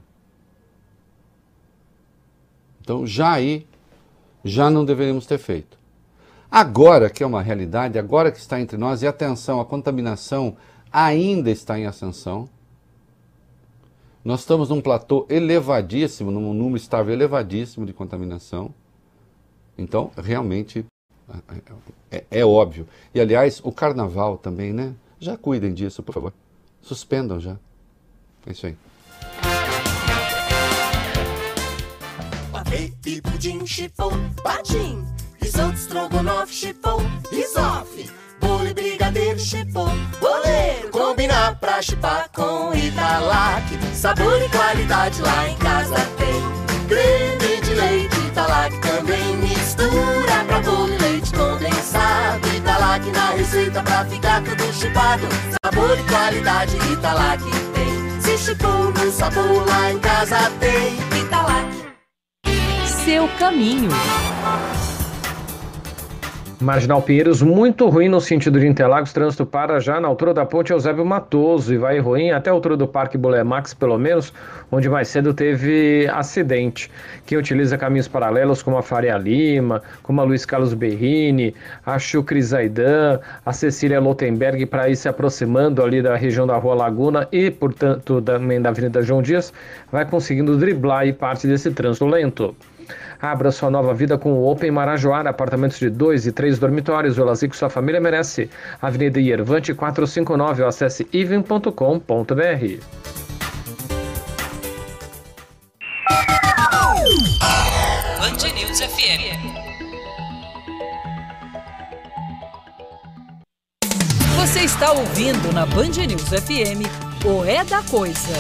Então, já não deveríamos ter feito. Agora que é uma realidade, agora que está entre nós, e atenção, a contaminação ainda está em ascensão. Nós estamos num platô elevadíssimo, num número estável elevadíssimo de contaminação. Então, realmente, é óbvio. E, aliás, o carnaval também, né? Já cuidem disso, por favor. Suspendam já. É isso aí. Pavê e pudim, chipom, patim. Risoto, estrogonofe, chipom, risofe. Bolo e brigadeiro, chipom, boleiro. Combinar pra chipar com Italac. Sabor e qualidade lá em casa tem. Creme de leite Italac também mistura pra bolo e leite condensado. Italac na receita pra ficar tudo chipado. Sabor e qualidade Italac tem. Se chipou no sabor lá em casa tem Italac. Seu caminho. Marginal Pinheiros, muito ruim no sentido de Interlagos, trânsito para já na altura da ponte Eusébio Matoso e vai ruim até a altura do Parque Bulé Max, pelo menos, onde mais cedo teve acidente. Quem utiliza caminhos paralelos como a Faria Lima, como a Luiz Carlos Berrini, a Chucri Zaidan, a Cecília Lotenberg, para ir se aproximando ali da região da Rua Laguna e, portanto, também da Avenida João Dias, vai conseguindo driblar aí parte desse trânsito lento. Abra sua nova vida com o Open Marajoara, apartamentos de 2 e 3 dormitórios, o lazer que sua família merece. Avenida Iervante 459, ou acesse even.com.br. Band News FM. Você está ouvindo na Band News FM o É da Coisa.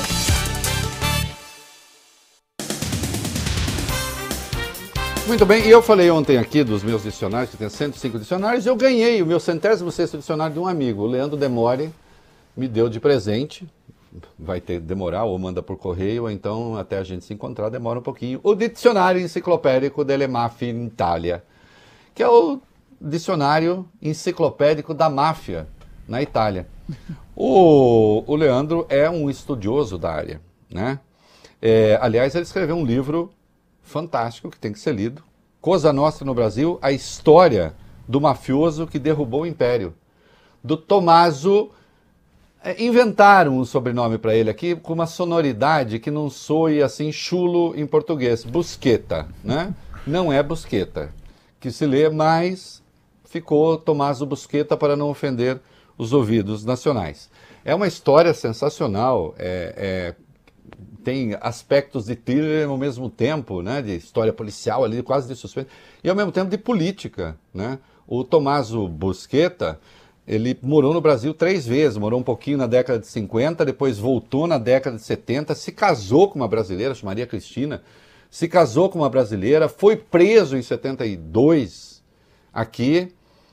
Muito bem, e eu falei ontem aqui dos meus dicionários, que tem 105 dicionários, e eu ganhei o meu 106º dicionário de um amigo, o Leandro Demore, me deu de presente, vai ter que demorar, ou manda por correio, ou então até a gente se encontrar demora um pouquinho, o Dicionário Enciclopédico delle Mafie in Italia, que é o dicionário enciclopédico da máfia na Itália. O Leandro é um estudioso da área, né? Aliás, ele escreveu um livro fantástico, que tem que ser lido. Cosa Nostra no Brasil, a história do mafioso que derrubou o império. Do Tommaso, inventaram um sobrenome para ele aqui com uma sonoridade que não soe assim chulo em português. Busqueta, né? Não é Busqueta, que se lê, mas ficou Tommaso Busqueta para não ofender os ouvidos nacionais. É uma história sensacional, tem aspectos de thriller ao mesmo tempo, né, de história policial ali, quase de suspense, e ao mesmo tempo de política, né? O Tommaso Busqueta, ele morou no Brasil 3 vezes, morou um pouquinho na década de 50, depois voltou na década de 70, se casou com uma brasileira, Maria Cristina, se casou com uma brasileira, foi preso em 72 aqui,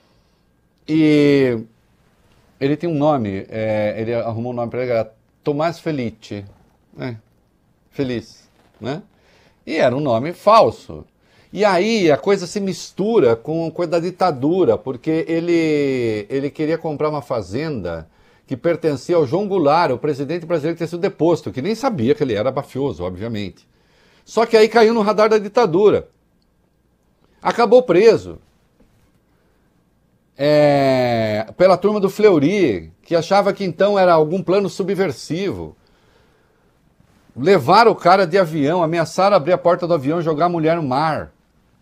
e ele tem um nome, ele arrumou um nome para ele, era Tomás Felice, né? Feliz, né? E era um nome falso. E aí a coisa se mistura com a coisa da ditadura, porque ele queria comprar uma fazenda que pertencia ao João Goulart, o presidente brasileiro que tinha sido deposto, que nem sabia que ele era mafioso, obviamente. Só que aí caiu no radar da ditadura. Acabou preso. Pela turma do Fleury, que achava que então era algum plano subversivo. Levaram o cara de avião, ameaçaram abrir a porta do avião e jogar a mulher no mar.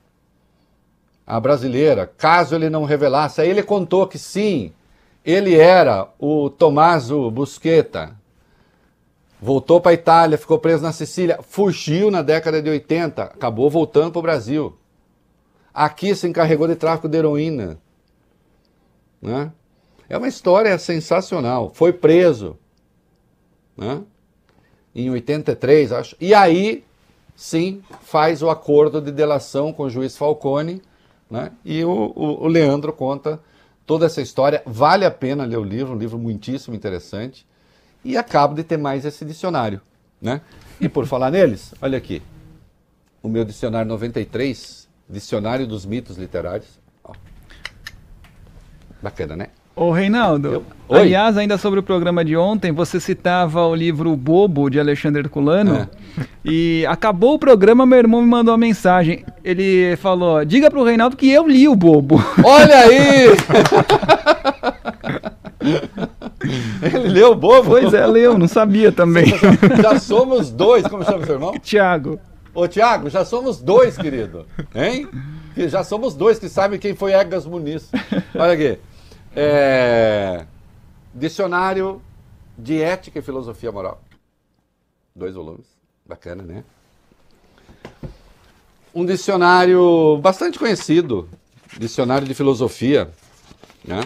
A brasileira, caso ele não revelasse. Aí ele contou que sim, ele era o Tommaso Busqueta. Voltou para a Itália, ficou preso na Sicília, fugiu na década de 80, acabou voltando para o Brasil. Aqui se encarregou de tráfico de heroína. Né? É uma história sensacional. Foi preso, né? Em 83, acho. E aí, sim, faz o acordo de delação com o juiz Falcone, né? E o Leandro conta toda essa história. Vale a pena ler o livro, um livro muitíssimo interessante. E acabo de ter mais esse dicionário, né? E por falar neles, olha aqui. O meu dicionário 93, Dicionário dos Mitos Literários. Ó. Bacana, né? Ô, Reinaldo, aliás, ainda sobre o programa de ontem, você citava o livro Bobo, de Alexandre Herculano, e acabou o programa, meu irmão me mandou uma mensagem. Ele falou, diga pro Reinaldo que eu li o Bobo. Olha aí! Ele leu o Bobo? Pois é, leu, não sabia também. Já somos dois, como chama seu irmão? Tiago. Ô, Tiago, já somos dois, querido. Hein? Já somos dois que sabem quem foi Egas Muniz. Olha aqui. Dicionário de Ética e Filosofia Moral. 2 volumes. Bacana, né? Um dicionário bastante conhecido. Dicionário de Filosofia, né?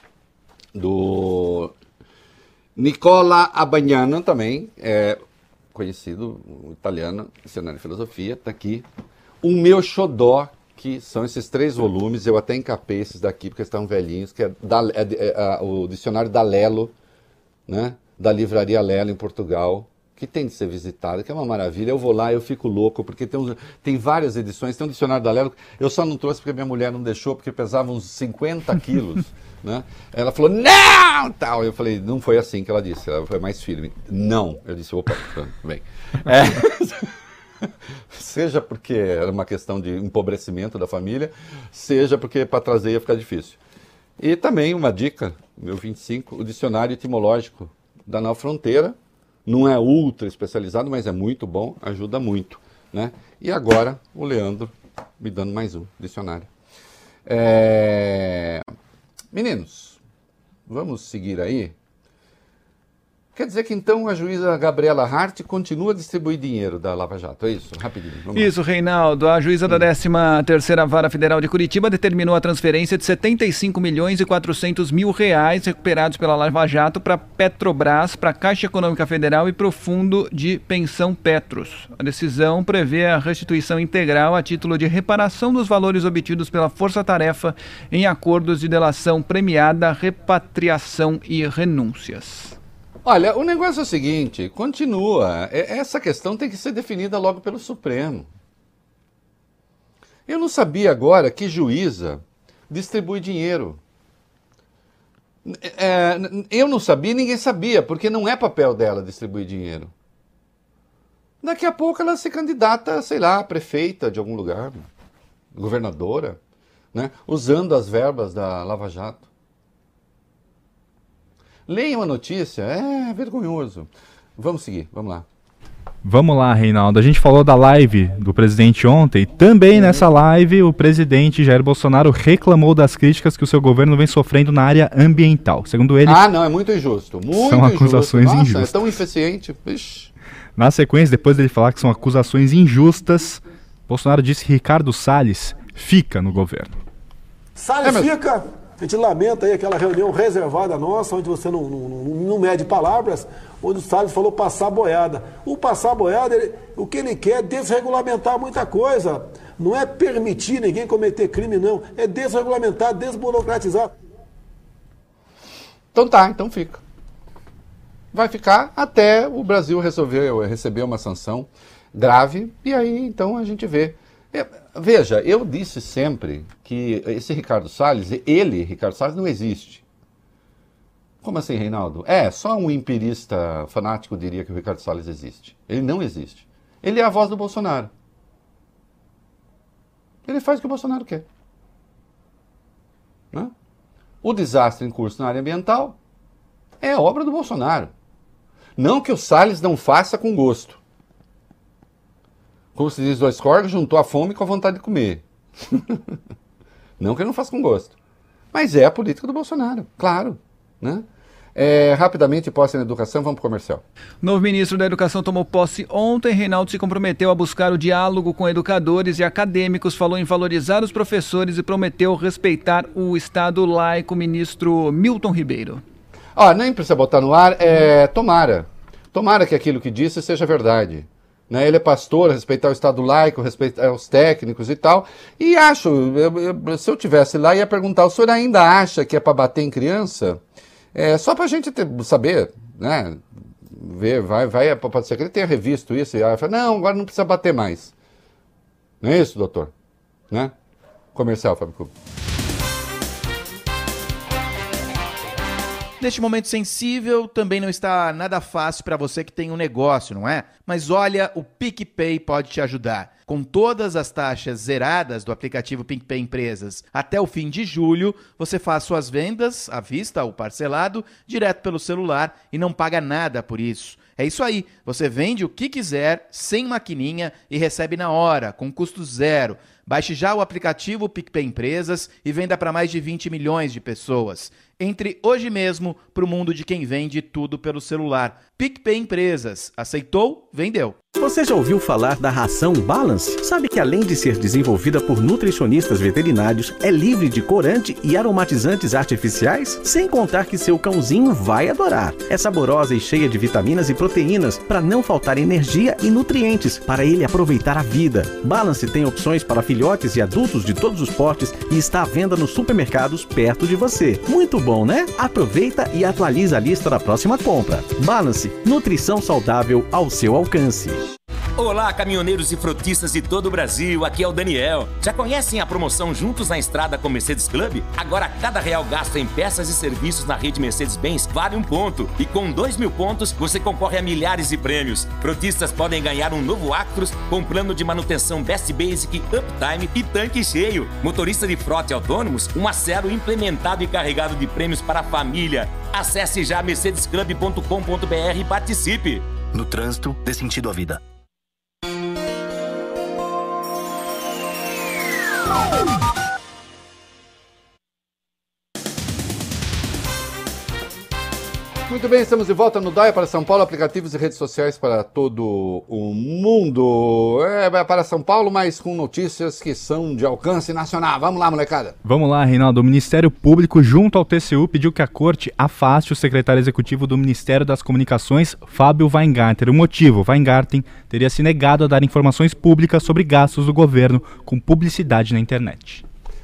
Do Nicola Abagnano, também conhecido, um italiano, dicionário de filosofia, está aqui. O meu xodó, que são esses 3 volumes, eu até encapei esses daqui, porque estão velhinhos, que o dicionário da Lelo, né? Da livraria Lelo, em Portugal, que tem de ser visitado, que é uma maravilha. Eu vou lá, eu fico louco, porque tem várias edições, tem um dicionário da Lelo, eu só não trouxe porque minha mulher não deixou, porque pesava uns 50 quilos, né? Ela falou, não! Tal. Eu falei, não foi assim que ela disse, ela foi mais firme. Não. Eu disse, opa, bem. Seja porque era uma questão de empobrecimento da família, seja porque para trazer ia ficar difícil. E também uma dica, meu 25, o dicionário etimológico da Nova Fronteira. Não é ultra especializado, mas é muito bom, ajuda muito, né? E agora o Leandro me dando mais um dicionário. Meninos, vamos seguir aí. Quer dizer que então a juíza Gabriela Hart continua a distribuir dinheiro da Lava Jato, é isso? Rapidinho. Isso, Reinaldo. A juíza da 13ª Vara Federal de Curitiba determinou a transferência de 75 milhões e 400 mil reais recuperados pela Lava Jato para Petrobras, para a Caixa Econômica Federal e para o Fundo de Pensão Petros. A decisão prevê a restituição integral a título de reparação dos valores obtidos pela força-tarefa em acordos de delação premiada, repatriação e renúncias. Olha, o negócio é o seguinte, continua. Essa questão tem que ser definida logo pelo Supremo. Eu não sabia agora que juíza distribui dinheiro. Eu não sabia, ninguém sabia, porque não é papel dela distribuir dinheiro. Daqui a pouco ela se candidata, sei lá, prefeita de algum lugar, governadora, né, usando as verbas da Lava Jato. Leiam a notícia, é vergonhoso. Vamos seguir, vamos lá. Vamos lá, Reinaldo. A gente falou da live do presidente ontem. Também nessa live, o presidente Jair Bolsonaro reclamou das críticas que o seu governo vem sofrendo na área ambiental. Segundo ele... não, é muito injusto. Muito são acusações injusto. injustas. É tão eficiente. Ixi. Na sequência, depois dele falar que são acusações injustas, Bolsonaro disse que Ricardo Salles fica no governo. Salles fica... A gente lamenta aí aquela reunião reservada nossa, onde você não mede palavras, onde o Salles falou passar boiada. O passar boiada, o que ele quer é desregulamentar muita coisa. Não é permitir ninguém cometer crime, não. É desregulamentar, desburocratizar. Então tá, então fica. Vai ficar até o Brasil receber uma sanção grave, e aí então a gente vê. Veja, eu disse sempre que esse Ricardo Salles, Ricardo Salles, não existe. Como assim, Reinaldo? Só um empirista fanático diria que o Ricardo Salles existe. Ele não existe. Ele é a voz do Bolsonaro. Ele faz o que o Bolsonaro quer. Né? O desastre em curso na área ambiental é obra do Bolsonaro. Não que o Salles não faça com gosto. Como se diz do Scorg, juntou a fome com a vontade de comer. Não que ele não faça com gosto. Mas é a política do Bolsonaro, claro. Né? Rapidamente, posse na educação, vamos para o comercial. Novo ministro da Educação tomou posse ontem. Reinaldo se comprometeu a buscar o diálogo com educadores e acadêmicos, falou em valorizar os professores e prometeu respeitar o Estado laico. Ministro Milton Ribeiro. Nem precisa botar no ar, tomara. Tomara que aquilo que disse seja verdade. Né? Ele é pastor, respeitar o Estado laico, respeitar os técnicos e tal. E acho, se eu tivesse lá, ia perguntar, o senhor ainda acha que é para bater em criança? Só para a gente saber, né? Ver, pode ser que ele tenha revisto isso. E aí fala, não, agora não precisa bater mais. Não é isso, doutor? Né? Comercial, Fábio Cuba. Neste momento sensível, também não está nada fácil para você que tem um negócio, não é? Mas olha, o PicPay pode te ajudar. Com todas as taxas zeradas do aplicativo PicPay Empresas até o fim de julho, você faz suas vendas, à vista ou parcelado, direto pelo celular e não paga nada por isso. É isso aí, você vende o que quiser, sem maquininha e recebe na hora, com custo zero. Baixe já o aplicativo PicPay Empresas e venda para mais de 20 milhões de pessoas. Entre hoje mesmo para o mundo de quem vende tudo pelo celular. PicPay Empresas. Aceitou? Vendeu. Você já ouviu falar da ração Balance? Sabe que além de ser desenvolvida por nutricionistas veterinários, é livre de corante e aromatizantes artificiais? Sem contar que seu cãozinho vai adorar. É saborosa e cheia de vitaminas e proteínas para não faltar energia e nutrientes para ele aproveitar a vida. Balance tem opções para filhotes e adultos de todos os portes e está à venda nos supermercados perto de você. Muito bom, né? Aproveita e atualiza a lista da próxima compra. Balance, nutrição saudável ao seu alcance. Olá, caminhoneiros e frotistas de todo o Brasil, aqui é o Daniel. Já conhecem a promoção Juntos na Estrada com Mercedes Club? Agora, cada real gasto em peças e serviços na rede Mercedes-Benz vale 1 ponto. E com 2.000 pontos, você concorre a milhares de prêmios. Frotistas podem ganhar um novo Actros com plano de manutenção Best Basic, Uptime e tanque cheio. Motorista de frota e autônomos, um Acero implementado e carregado de prêmios para a família. Acesse já mercedesclub.com.br e participe. No trânsito, dê sentido à vida. Muito bem, estamos de volta no DAIA para São Paulo, aplicativos e redes sociais para todo o mundo. Para São Paulo, mas com notícias que são de alcance nacional. Vamos lá, molecada. Vamos lá, Reinaldo. O Ministério Público, junto ao TCU, pediu que a Corte afaste o secretário executivo do Ministério das Comunicações, Fábio Weingarten. O motivo, Weingarten teria se negado a dar informações públicas sobre gastos do governo com publicidade na internet.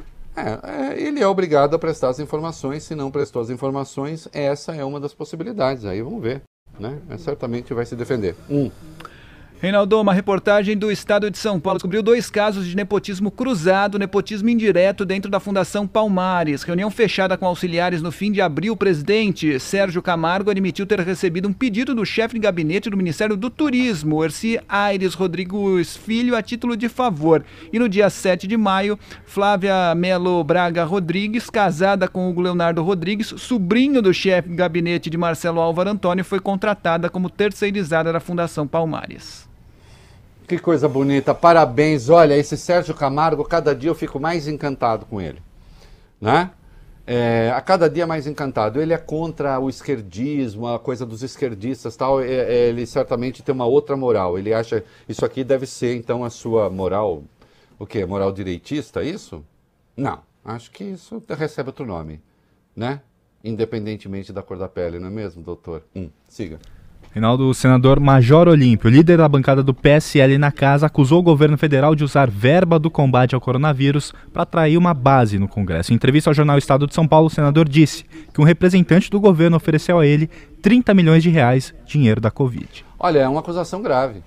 Ele é obrigado a prestar as informações. Se não prestou as informações, essa é uma das possibilidades. Aí vamos ver, né? Certamente vai se defender. Reinaldo, uma reportagem do Estado de São Paulo descobriu 2 casos de nepotismo cruzado, nepotismo indireto dentro da Fundação Palmares. Reunião fechada com auxiliares no fim de abril, o presidente Sérgio Camargo admitiu ter recebido um pedido do chefe de gabinete do Ministério do Turismo, Erci Aires Rodrigues Filho, a título de favor. E no dia 7 de maio, Flávia Melo Braga Rodrigues, casada com Hugo Leonardo Rodrigues, sobrinho do chefe de gabinete de Marcelo Álvaro Antônio, foi contratada como terceirizada da Fundação Palmares. Que coisa bonita, parabéns. Olha, esse Sérgio Camargo, cada dia eu fico mais encantado com ele, né? A cada dia mais encantado. Ele é contra o esquerdismo, a coisa dos esquerdistas, tal. Ele certamente tem uma outra moral. Ele acha isso aqui deve ser então a sua moral, o quê? Moral direitista, isso? Não, acho que isso recebe outro nome, né? Independentemente da cor da pele, não é mesmo, doutor? Siga. Reinaldo, o senador Major Olímpio, líder da bancada do PSL na casa, acusou o governo federal de usar verba do combate ao coronavírus para atrair uma base no Congresso. Em entrevista ao jornal Estado de São Paulo, o senador disse que um representante do governo ofereceu a ele 30 milhões de reais, dinheiro da Covid. Olha, é uma acusação grave.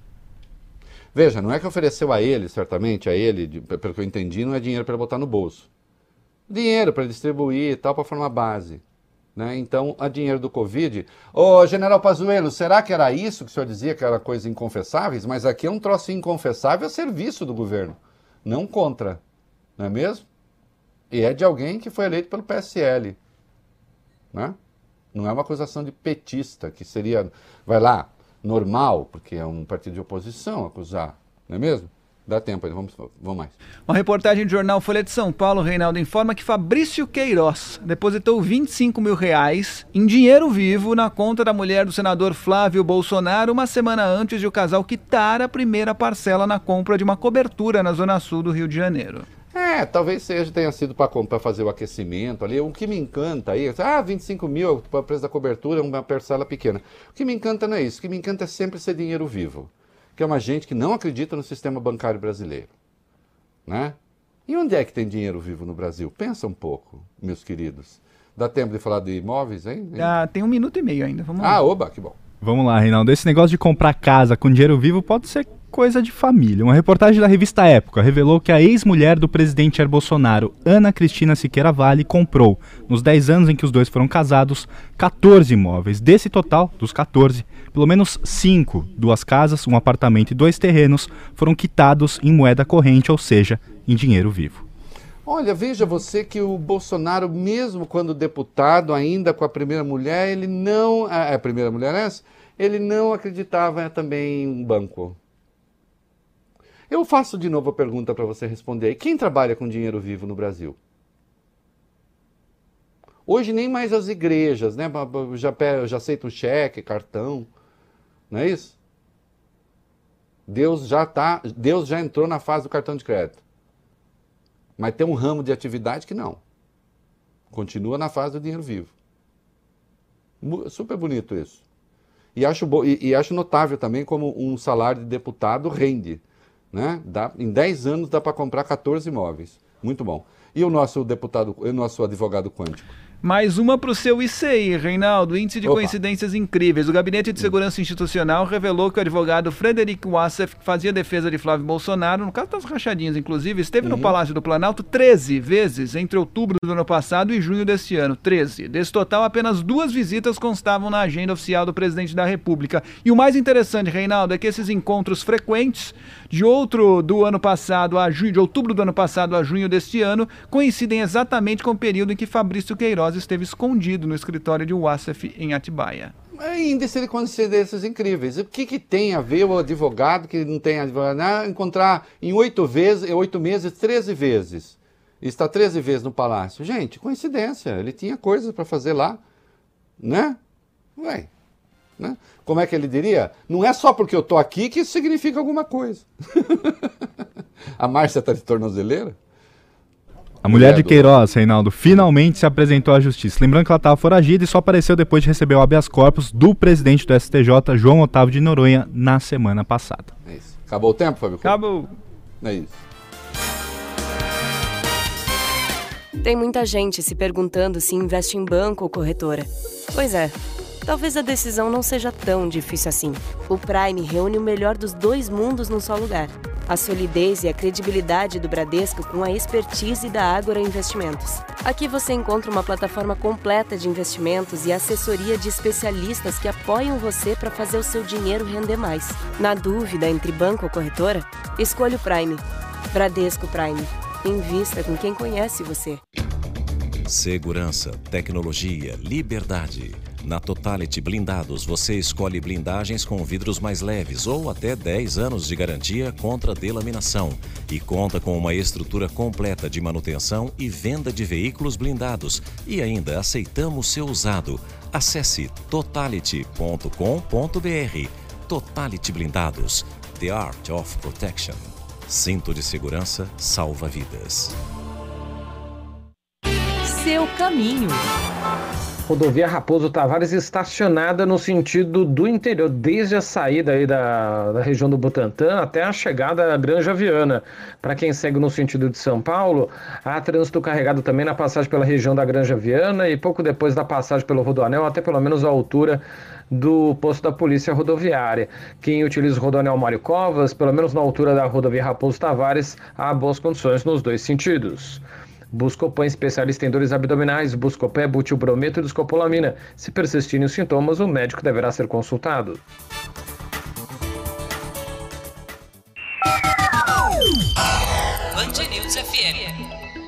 Veja, não é que ofereceu a ele, certamente, pelo que eu entendi, não é dinheiro para ele botar no bolso. Dinheiro para distribuir e tal, para formar base. Né? Então, a dinheiro do Covid... Ô, General Pazuello, será que era isso que o senhor dizia, que era coisa inconfessáveis? Mas aqui é um troço inconfessável a serviço do governo, não contra, não é mesmo? E é de alguém que foi eleito pelo PSL, né? Não é uma acusação de petista, que seria, vai lá, normal, porque é um partido de oposição acusar, não é mesmo? Dá tempo, vamos mais. Uma reportagem do jornal Folha de São Paulo, Reinaldo, informa que Fabrício Queiroz depositou 25 mil reais em dinheiro vivo na conta da mulher do senador Flávio Bolsonaro uma semana antes de o casal quitar a primeira parcela na compra de uma cobertura na zona sul do Rio de Janeiro. Talvez tenha sido para fazer o aquecimento ali. O que me encanta aí, 25 mil para o preço da cobertura, uma parcela pequena. O que me encanta não é isso, o que me encanta é sempre ser dinheiro vivo. Que é uma gente que não acredita no sistema bancário brasileiro, né? E onde é que tem dinheiro vivo no Brasil? Pensa um pouco, meus queridos. Dá tempo de falar de imóveis, hein? Tem 1 minuto e meio ainda, vamos lá. Oba, que bom. Vamos lá, Reinaldo. Esse negócio de comprar casa com dinheiro vivo pode ser coisa de família. Uma reportagem da revista Época revelou que a ex-mulher do presidente Jair Bolsonaro, Ana Cristina Siqueira Vale, comprou, nos 10 anos em que os dois foram casados, 14 imóveis. Desse total, dos 14, pelo menos 5, 2 casas, um apartamento e 2 terrenos, foram quitados em moeda corrente, ou seja, em dinheiro vivo. Olha, veja você que o Bolsonaro, mesmo quando deputado, ainda com a primeira mulher, ele não... A primeira mulher é essa? Ele não acreditava também em banco. Eu faço de novo a pergunta para você responder aí. Quem trabalha com dinheiro vivo no Brasil? Hoje nem mais as igrejas, né? Já aceitam cheque, cartão. Não é isso? Deus já entrou na fase do cartão de crédito. Mas tem um ramo de atividade que não. Continua na fase do dinheiro vivo. Super bonito isso. E acho notável também como um salário de deputado rende. Né? Em 10 anos dá para comprar 14 imóveis. Muito bom. E o nosso advogado quântico? Mais uma para o seu ICI, Reinaldo, Índice de Coincidências Incríveis. O Gabinete de Segurança Institucional revelou que o advogado Frederic Wassef, que fazia defesa de Flávio Bolsonaro, no caso das rachadinhas inclusive, esteve no Palácio do Planalto 13 vezes entre outubro do ano passado e junho deste ano. 13. Desse total, apenas 2 visitas constavam na agenda oficial do presidente da República. E o mais interessante, Reinaldo, é que esses encontros frequentes de outubro do ano passado a junho deste ano coincidem exatamente com o período em que Fabrício Queiroz esteve escondido no escritório de Wassef em Atibaia. Índice de coincidências incríveis. O que tem a ver o advogado que não tem advogado? Encontrar em 8 meses, 13 vezes. Está 13 vezes no palácio. Gente, coincidência. Ele tinha coisas para fazer lá. Né? Ué. Né? Como é que ele diria? Não é só porque eu estou aqui que isso significa alguma coisa. A Márcia está de tornozeleira? A mulher de Queiroz, Reinaldo, finalmente se apresentou à justiça. Lembrando que ela estava foragida e só apareceu depois de receber o habeas corpus do presidente do STJ, João Otávio de Noronha, na semana passada. É isso. Acabou o tempo, Fábio? Acabou. É isso. Tem muita gente se perguntando se investe em banco ou corretora. Pois é. Talvez a decisão não seja tão difícil assim. O Prime reúne o melhor dos 2 mundos num só lugar. A solidez e a credibilidade do Bradesco com a expertise da Ágora Investimentos. Aqui você encontra uma plataforma completa de investimentos e assessoria de especialistas que apoiam você para fazer o seu dinheiro render mais. Na dúvida entre banco ou corretora, escolha o Prime. Bradesco Prime. Invista com quem conhece você. Segurança, tecnologia, liberdade. Na Totality Blindados, você escolhe blindagens com vidros mais leves ou até 10 anos de garantia contra delaminação e conta com uma estrutura completa de manutenção e venda de veículos blindados e ainda aceitamos seu usado. Acesse totality.com.br. Totality Blindados, The Art of Protection. Cinto de segurança salva vidas. Seu caminho. Rodovia Raposo Tavares estacionada no sentido do interior, desde a saída aí da região do Butantã até a chegada à Granja Viana. Para quem segue no sentido de São Paulo, há trânsito carregado também na passagem pela região da Granja Viana e pouco depois da passagem pelo Rodoanel, até pelo menos a altura do posto da Polícia Rodoviária. Quem utiliza o Rodoanel Mário Covas, pelo menos na altura da rodovia Raposo Tavares, há boas condições nos 2 sentidos. Buscopan, especialista em dores abdominais, Buscopan, butilbrometo e descopolamina. Se persistirem os sintomas, o médico deverá ser consultado. Band News FM.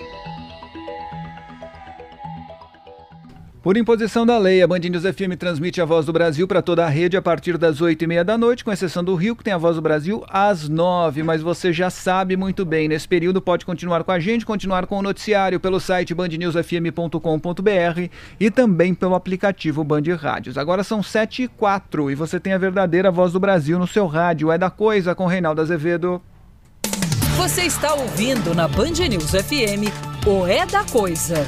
Por imposição da lei, a Band News FM transmite a Voz do Brasil para toda a rede a partir das 8h30 da noite, com exceção do Rio, que tem a Voz do Brasil às 9h. Mas você já sabe muito bem, nesse período pode continuar com a gente, continuar com o noticiário pelo site bandnewsfm.com.br e também pelo aplicativo Band Rádios. Agora são 7h04 e você tem a verdadeira Voz do Brasil no seu rádio. É da Coisa, com Reinaldo Azevedo. Você está ouvindo na Band News FM o É da Coisa.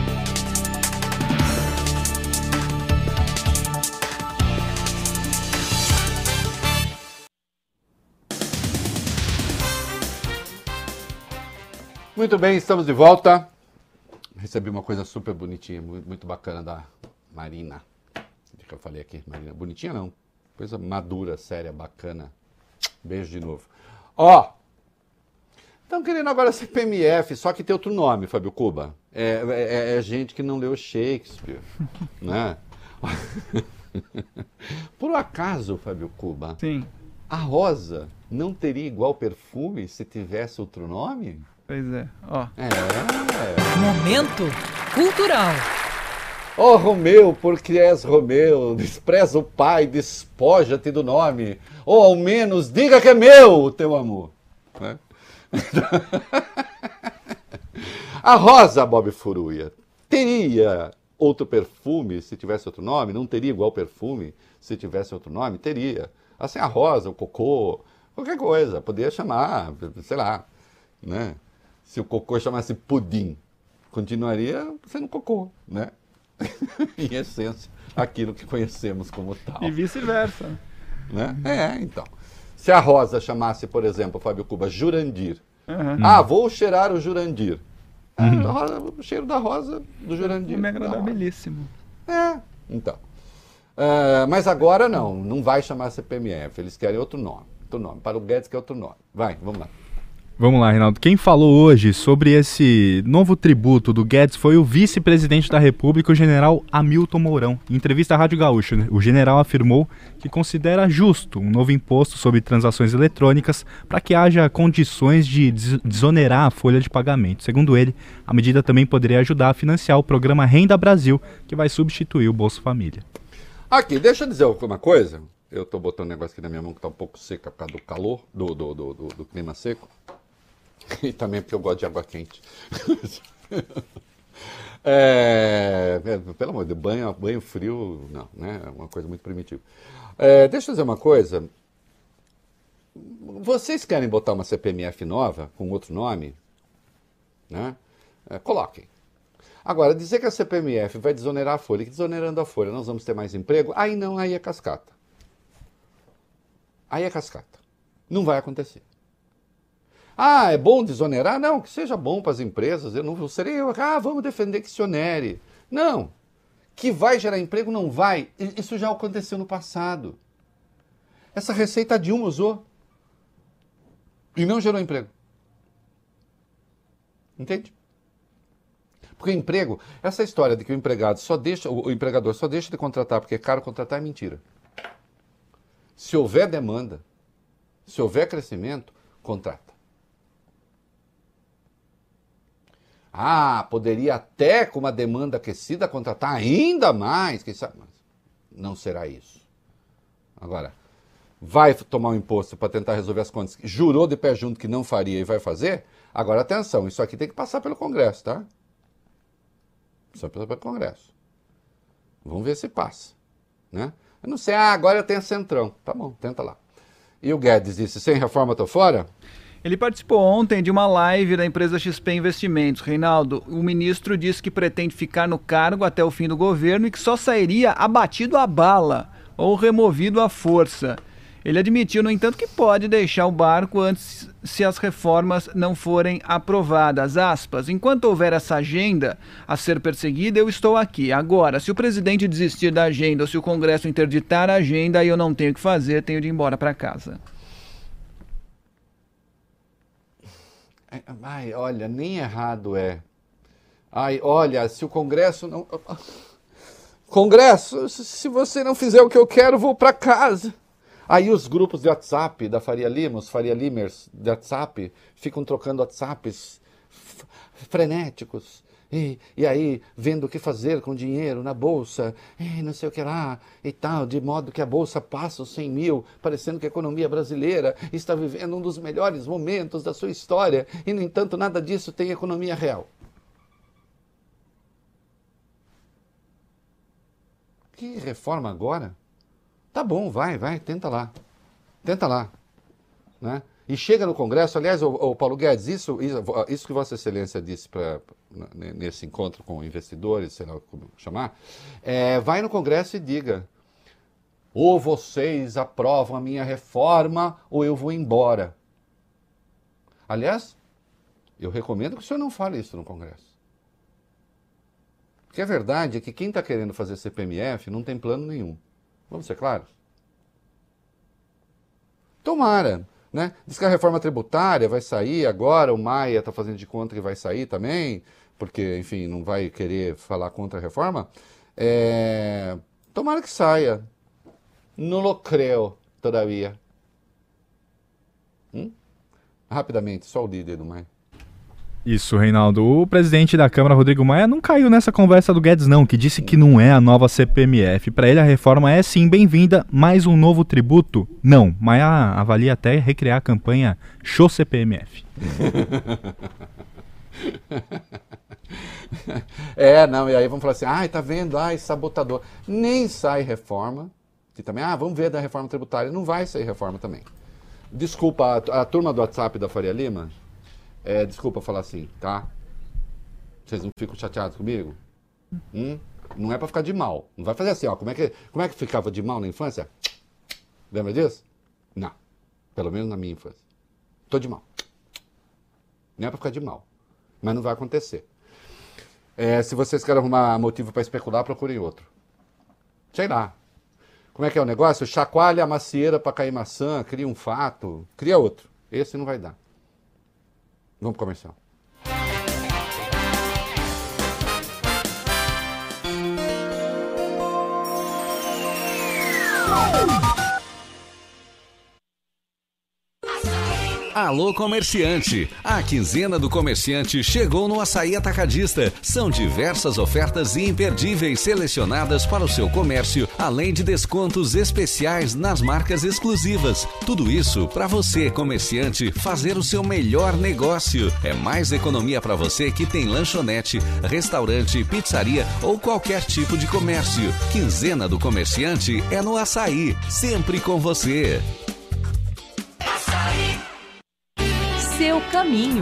Muito bem, estamos de volta. Recebi uma coisa super bonitinha, muito bacana da Marina. O que eu falei aqui? Marina, bonitinha não. Coisa madura, séria, bacana. Beijo de novo. Ó, estão querendo agora CPMF, só que tem outro nome, Fábio Cuba. É gente que não leu Shakespeare, né? Por acaso, Fábio Cuba, sim, a rosa não teria igual perfume se tivesse outro nome? Pois é, ó. Momento cultural. Ó Romeu, porque és Romeu, despreza o pai, despoja-te do nome, ou ao menos diga que é meu o teu amor. Né? A rosa, Bob Furuia, teria outro perfume se tivesse outro nome? Não teria igual perfume se tivesse outro nome? Teria. Assim, a rosa, o cocô, qualquer coisa. Poderia chamar, sei lá, né? Se o cocô chamasse pudim, continuaria sendo cocô, né? Em essência, aquilo que conhecemos como tal. E vice-versa. Né? Então. Se a rosa chamasse, por exemplo, Fábio Cuba, Jurandir. Vou cheirar o Jurandir. O cheiro da rosa do Jurandir. É agradabilíssimo. Então. Mas agora não vai chamar CPMF. Eles querem outro nome. Para o Guedes quer outro nome. Vai, vamos lá. Vamos lá, Reinaldo. Quem falou hoje sobre esse novo tributo do Guedes foi o vice-presidente da República, o general Hamilton Mourão. Em entrevista à Rádio Gaúcha, o general afirmou que considera justo um novo imposto sobre transações eletrônicas para que haja condições de desonerar a folha de pagamento. Segundo ele, a medida também poderia ajudar a financiar o programa Renda Brasil, que vai substituir o Bolsa Família. Aqui, deixa eu dizer uma coisa. Eu estou botando um negócio aqui na minha mão que está um pouco seca por causa do calor, do clima seco. E também porque eu gosto de água quente. Pelo amor de Deus, banho frio, não, né? É uma coisa muito primitiva. Deixa eu dizer uma coisa. Vocês querem botar uma CPMF nova, com outro nome? Né? Coloquem. Agora, dizer que a CPMF vai desonerar a folha, que desonerando a folha nós vamos ter mais emprego, aí não, aí é cascata. Aí é cascata. Não vai acontecer. É bom desonerar? Não, que seja bom para as empresas. Eu não serei eu. Vamos defender que se onere. Não. Que vai gerar emprego? Não vai. Isso já aconteceu no passado. Essa receita a Dilma usou. E não gerou emprego. Entende? Porque emprego, essa história de que o empregador só deixa de contratar porque é caro contratar é mentira. Se houver demanda, se houver crescimento, contrata. Poderia até, com uma demanda aquecida, contratar ainda mais. Quem sabe? Mas não será isso. Agora, vai tomar um imposto para tentar resolver as contas. Jurou de pé junto que não faria e vai fazer? Agora, atenção, isso aqui tem que passar pelo Congresso, tá? Precisa passar pelo Congresso. Vamos ver se passa. Né? Eu não sei, agora eu tenho Centrão. Tá bom, tenta lá. E o Guedes disse, sem reforma tô fora? Ele participou ontem de uma live da empresa XP Investimentos. Reinaldo, o ministro disse que pretende ficar no cargo até o fim do governo e que só sairia abatido a bala ou removido à força. Ele admitiu, no entanto, que pode deixar o barco antes se as reformas não forem aprovadas. Aspas, enquanto houver essa agenda a ser perseguida, eu estou aqui. Agora, se o presidente desistir da agenda ou se o Congresso interditar a agenda, aí eu não tenho o que fazer, tenho de ir embora para casa. Olha, nem errado é. Olha, se o Congresso não... Congresso, se você não fizer o que eu quero, vou para casa. Aí os grupos de WhatsApp da Faria Lima, os Faria Limers de WhatsApp, ficam trocando WhatsApps frenéticos. E aí, vendo o que fazer com dinheiro na Bolsa, não sei o que lá, e tal, de modo que a Bolsa passa os 100 mil, parecendo que a economia brasileira está vivendo um dos melhores momentos da sua história, e, no entanto, nada disso tem economia real. Que reforma agora? Tá bom, vai, tenta lá. Tenta lá. Né? E chega no Congresso, aliás, o Paulo Guedes, isso que Vossa Excelência disse nesse encontro com investidores, sei lá como chamar, vai no Congresso e diga, ou vocês aprovam a minha reforma, ou eu vou embora. Aliás, eu recomendo que o senhor não fale isso no Congresso. Porque a verdade é que quem está querendo fazer CPMF não tem plano nenhum. Vamos ser claros? Tomara. Né? Diz que a reforma tributária vai sair agora, o Maia está fazendo de conta que vai sair também, porque, enfim, não vai querer falar contra a reforma. Tomara que saia. Não lo creo todavia. Rapidamente, só o líder do Maia. Isso, Reinaldo. O presidente da Câmara, Rodrigo Maia, não caiu nessa conversa do Guedes, não, que disse que não é a nova CPMF. Para ele, a reforma é sim bem-vinda, mas um novo tributo? Não. Maia avalia até recriar a campanha Show CPMF. Não, e aí vamos falar assim, tá vendo, sabotador. Nem sai reforma, que também, vamos ver da reforma tributária, não vai sair reforma também. Desculpa, a turma do WhatsApp da Faria Lima, desculpa falar assim, tá? Vocês não ficam chateados comigo? Não é pra ficar de mal, não vai fazer assim, ó, como é que ficava de mal na infância? Lembra disso? Não, pelo menos na minha infância. Tô de mal. Não é pra ficar de mal, mas não vai acontecer. Se vocês querem arrumar motivo para especular, procurem outro. Sei lá. Como é que é o negócio? Chacoalha a macieira para cair maçã, cria um fato, cria outro. Esse não vai dar. Vamos pro comercial. Alô, comerciante! A quinzena do comerciante chegou no Açaí Atacadista. São diversas ofertas imperdíveis selecionadas para o seu comércio, além de descontos especiais nas marcas exclusivas. Tudo isso para você, comerciante, fazer o seu melhor negócio. É mais economia para você que tem lanchonete, restaurante, pizzaria ou qualquer tipo de comércio. Quinzena do comerciante é no Açaí, sempre com você. Seu caminho.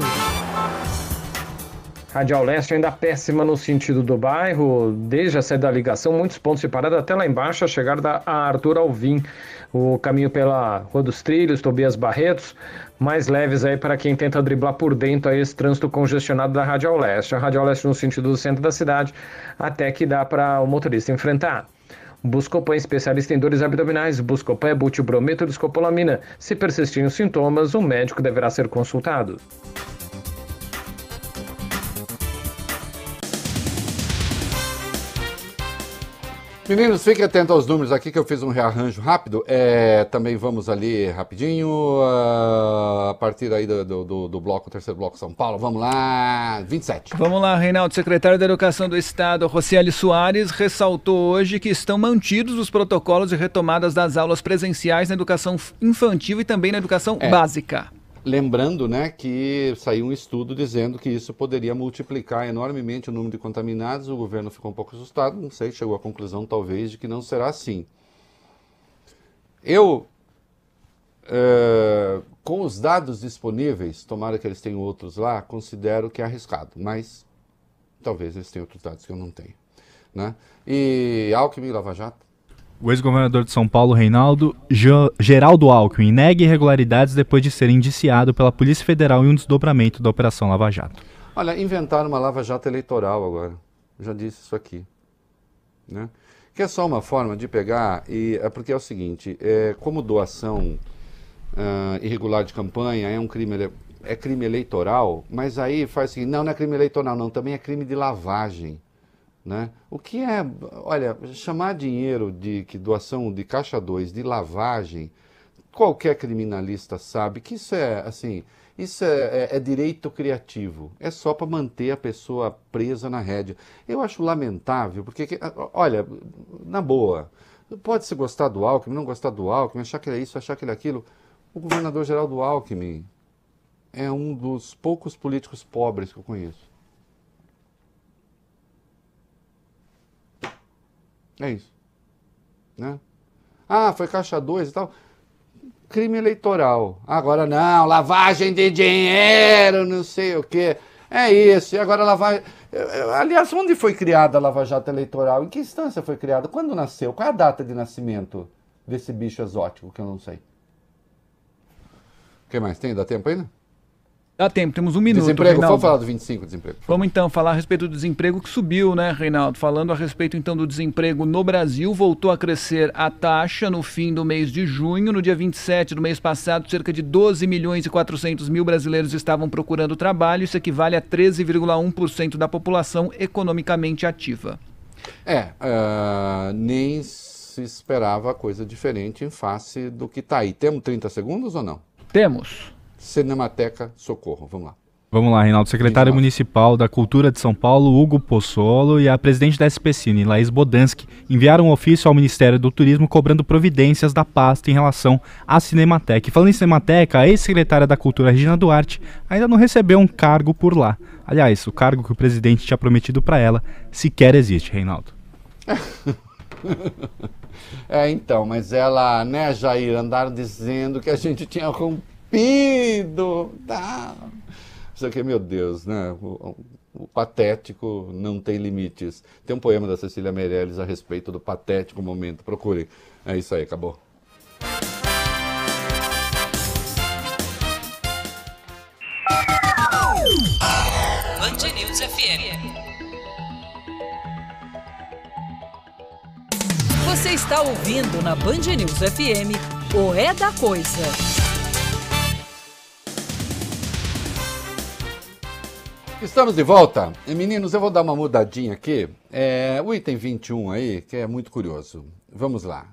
Radial Leste ainda péssima no sentido do bairro, desde a saída da ligação, muitos pontos separados até lá embaixo, a chegada a Arthur Alvim. O caminho pela Rua dos Trilhos, Tobias Barretos, mais leves aí para quem tenta driblar por dentro aí esse trânsito congestionado da Radial Leste. A Radial Leste no sentido do centro da cidade, até que dá para o motorista enfrentar. Buscopan, especialista em dores abdominais. Buscopan é butilbrometo de escopolamina. Se persistirem os sintomas, o médico deverá ser consultado. Meninos, fiquem atentos aos números aqui que eu fiz um rearranjo rápido. Também vamos ali rapidinho, a partir aí do bloco, terceiro bloco São Paulo. Vamos lá, 27. Vamos lá, Reinaldo. Secretário da Educação do Estado, Rocieli Soares, ressaltou hoje que estão mantidos os protocolos de retomadas das aulas presenciais na educação infantil e também na educação básica. Lembrando, né, que saiu um estudo dizendo que isso poderia multiplicar enormemente o número de contaminados. O governo ficou um pouco assustado, não sei, chegou à conclusão talvez de que não será assim. Eu, com os dados disponíveis, tomara que eles tenham outros lá, considero que é arriscado, mas talvez eles tenham outros dados que eu não tenho, né? E Alckmin e Lava Jato? O ex-governador de São Paulo, Reinaldo, Geraldo Alckmin, nega irregularidades depois de ser indiciado pela Polícia Federal em um desdobramento da Operação Lava Jato. Olha, inventaram uma Lava Jato eleitoral agora. Eu já disse isso aqui, né? Que é só uma forma de pegar, porque é o seguinte, como doação irregular de campanha é um crime, é crime eleitoral, mas aí faz o seguinte, não é crime eleitoral não, também é crime de lavagem. Né? O que é, olha, chamar dinheiro de doação de caixa 2 de lavagem, qualquer criminalista sabe que isso é assim, isso é direito criativo, é só para manter a pessoa presa na rédea. Eu acho lamentável, porque, olha, na boa, pode-se gostar do Alckmin, não gostar do Alckmin, achar que ele é isso, achar que ele é aquilo. O governador Geraldo Alckmin é um dos poucos políticos pobres que eu conheço. É isso, né? Foi caixa 2 e tal. Crime eleitoral. Agora não, lavagem de dinheiro, não sei o quê. É isso, e agora lavagem... Aliás, onde foi criada a Lava Jato eleitoral? Em que instância foi criada? Quando nasceu? Qual é a data de nascimento desse bicho exótico que eu não sei? O que mais tem? Dá tempo ainda? Dá tempo, temos um minuto. Desemprego, Reinaldo. vamos falar do 25, desemprego. Vamos então falar a respeito do desemprego que subiu, né, Reinaldo? Falando a respeito então do desemprego no Brasil, voltou a crescer a taxa no fim do mês de junho. No dia 27 do mês passado, cerca de 12 milhões e 400 mil brasileiros estavam procurando trabalho. Isso equivale a 13,1% da população economicamente ativa. Nem se esperava coisa diferente em face do que está aí. Temos 30 segundos ou não? Temos. Cinemateca Socorro, vamos lá. Vamos lá, Reinaldo. Secretário Municipal da Cultura de São Paulo, Hugo Pozzolo, e a presidente da SPCine, Laís Bodansky, enviaram um ofício ao Ministério do Turismo cobrando providências da pasta em relação à Cinemateca. E falando em Cinemateca, a ex-secretária da Cultura, Regina Duarte, ainda não recebeu um cargo por lá. Aliás, o cargo que o presidente tinha prometido para ela sequer existe, Reinaldo. Então, mas ela, né, Jair, andaram dizendo que a gente tinha rompido. Tá. Isso aqui, meu Deus, né? O patético não tem limites. Tem um poema da Cecília Meirelles a respeito do patético momento. Procurem. É isso aí, acabou. Band News FM. Você está ouvindo na Band News FM o É da Coisa. Estamos de volta. E, meninos, eu vou dar uma mudadinha aqui. O item 21 aí, que é muito curioso. Vamos lá.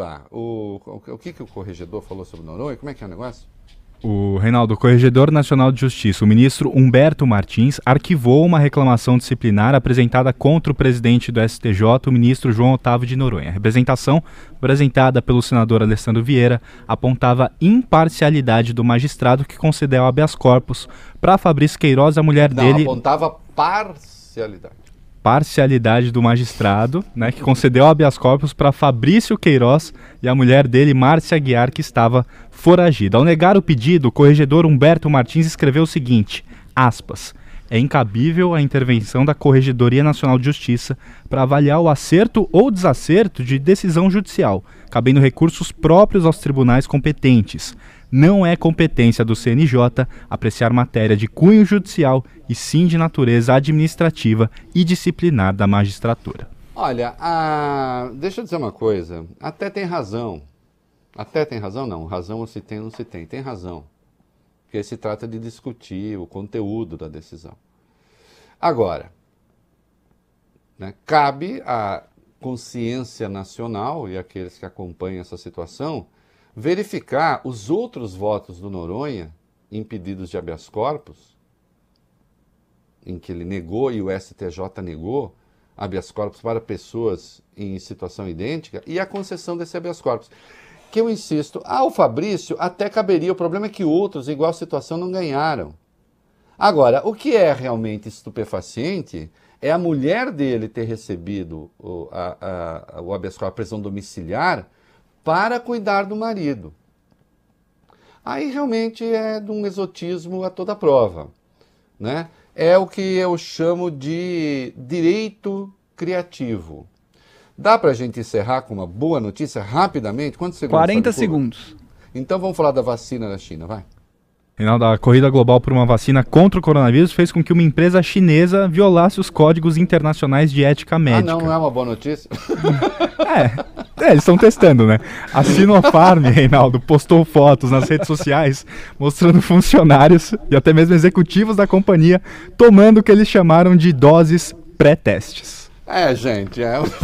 O que o corregedor falou sobre Noronha? Como é que é o negócio? O Reinaldo, Corregedor Nacional de Justiça, o ministro Humberto Martins, arquivou uma reclamação disciplinar apresentada contra o presidente do STJ, o ministro João Otávio de Noronha. A representação, apresentada pelo senador Alessandro Vieira, apontava imparcialidade do magistrado que concedeu habeas corpus para Fabrício Queiroz, a mulher dele... Não, apontava parcialidade. Parcialidade do magistrado, né, que concedeu habeas corpus para Fabrício Queiroz e a mulher dele, Márcia Aguiar, que estava foragida. Ao negar o pedido, o corregedor Humberto Martins escreveu o seguinte, aspas, é incabível a intervenção da Corregedoria Nacional de Justiça para avaliar o acerto ou desacerto de decisão judicial, cabendo recursos próprios aos tribunais competentes. Não é competência do CNJ apreciar matéria de cunho judicial e sim de natureza administrativa e disciplinar da magistratura. Olha, deixa eu dizer uma coisa, até tem razão não, razão ou se tem ou não se tem, tem razão, porque se trata de discutir o conteúdo da decisão. Agora, né, cabe à consciência nacional e àqueles que acompanham essa situação verificar os outros votos do Noronha em pedidos de habeas corpus, em que ele negou e o STJ negou habeas corpus para pessoas em situação idêntica, e a concessão desse habeas corpus. Que eu insisto, ao Fabrício até caberia, o problema é que outros em igual situação não ganharam. Agora, o que é realmente estupefaciente é a mulher dele ter recebido o habeas corpus, a prisão domiciliar, para cuidar do marido. Aí realmente é de um exotismo a toda prova, né? É o que eu chamo de direito criativo. Dá para a gente encerrar com uma boa notícia rapidamente? Quantos segundos? 40 segundos. Então vamos falar da vacina da China, vai. Reinaldo, a corrida global por uma vacina contra o coronavírus fez com que uma empresa chinesa violasse os códigos internacionais de ética médica. Não é uma boa notícia? Eles estão testando, né? A Sinopharm, Reinaldo, postou fotos nas redes sociais mostrando funcionários e até mesmo executivos da companhia tomando o que eles chamaram de doses pré-testes. Gente,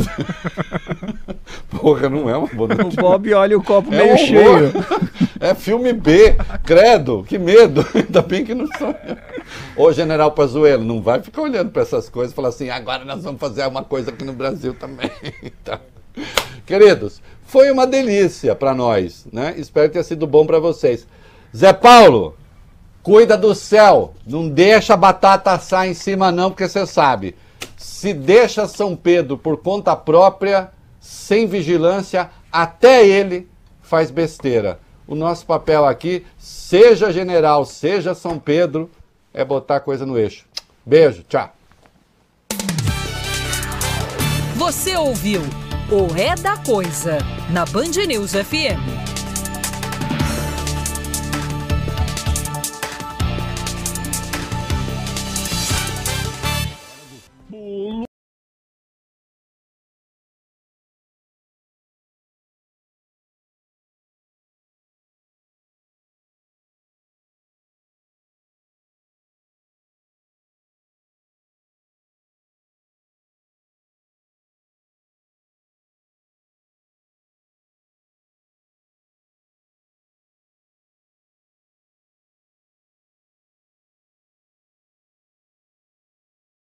Porra, não é uma boa notícia. O Bob olha o copo meio cheio. É filme B, credo, que medo. Ainda bem que não sou eu. Ô, General Pazuello, não vai ficar olhando para essas coisas e falar assim, agora nós vamos fazer uma coisa aqui no Brasil também. Tá. Queridos, foi uma delícia para nós, né? Espero que tenha sido bom para vocês. Zé Paulo, cuida do céu, não deixa a batata assar em cima não, porque você sabe, se deixa São Pedro por conta própria, sem vigilância, até ele faz besteira. O nosso papel aqui, seja general, seja São Pedro, é botar a coisa no eixo. Beijo, tchau. Você ouviu o É da Coisa, na Band News FM.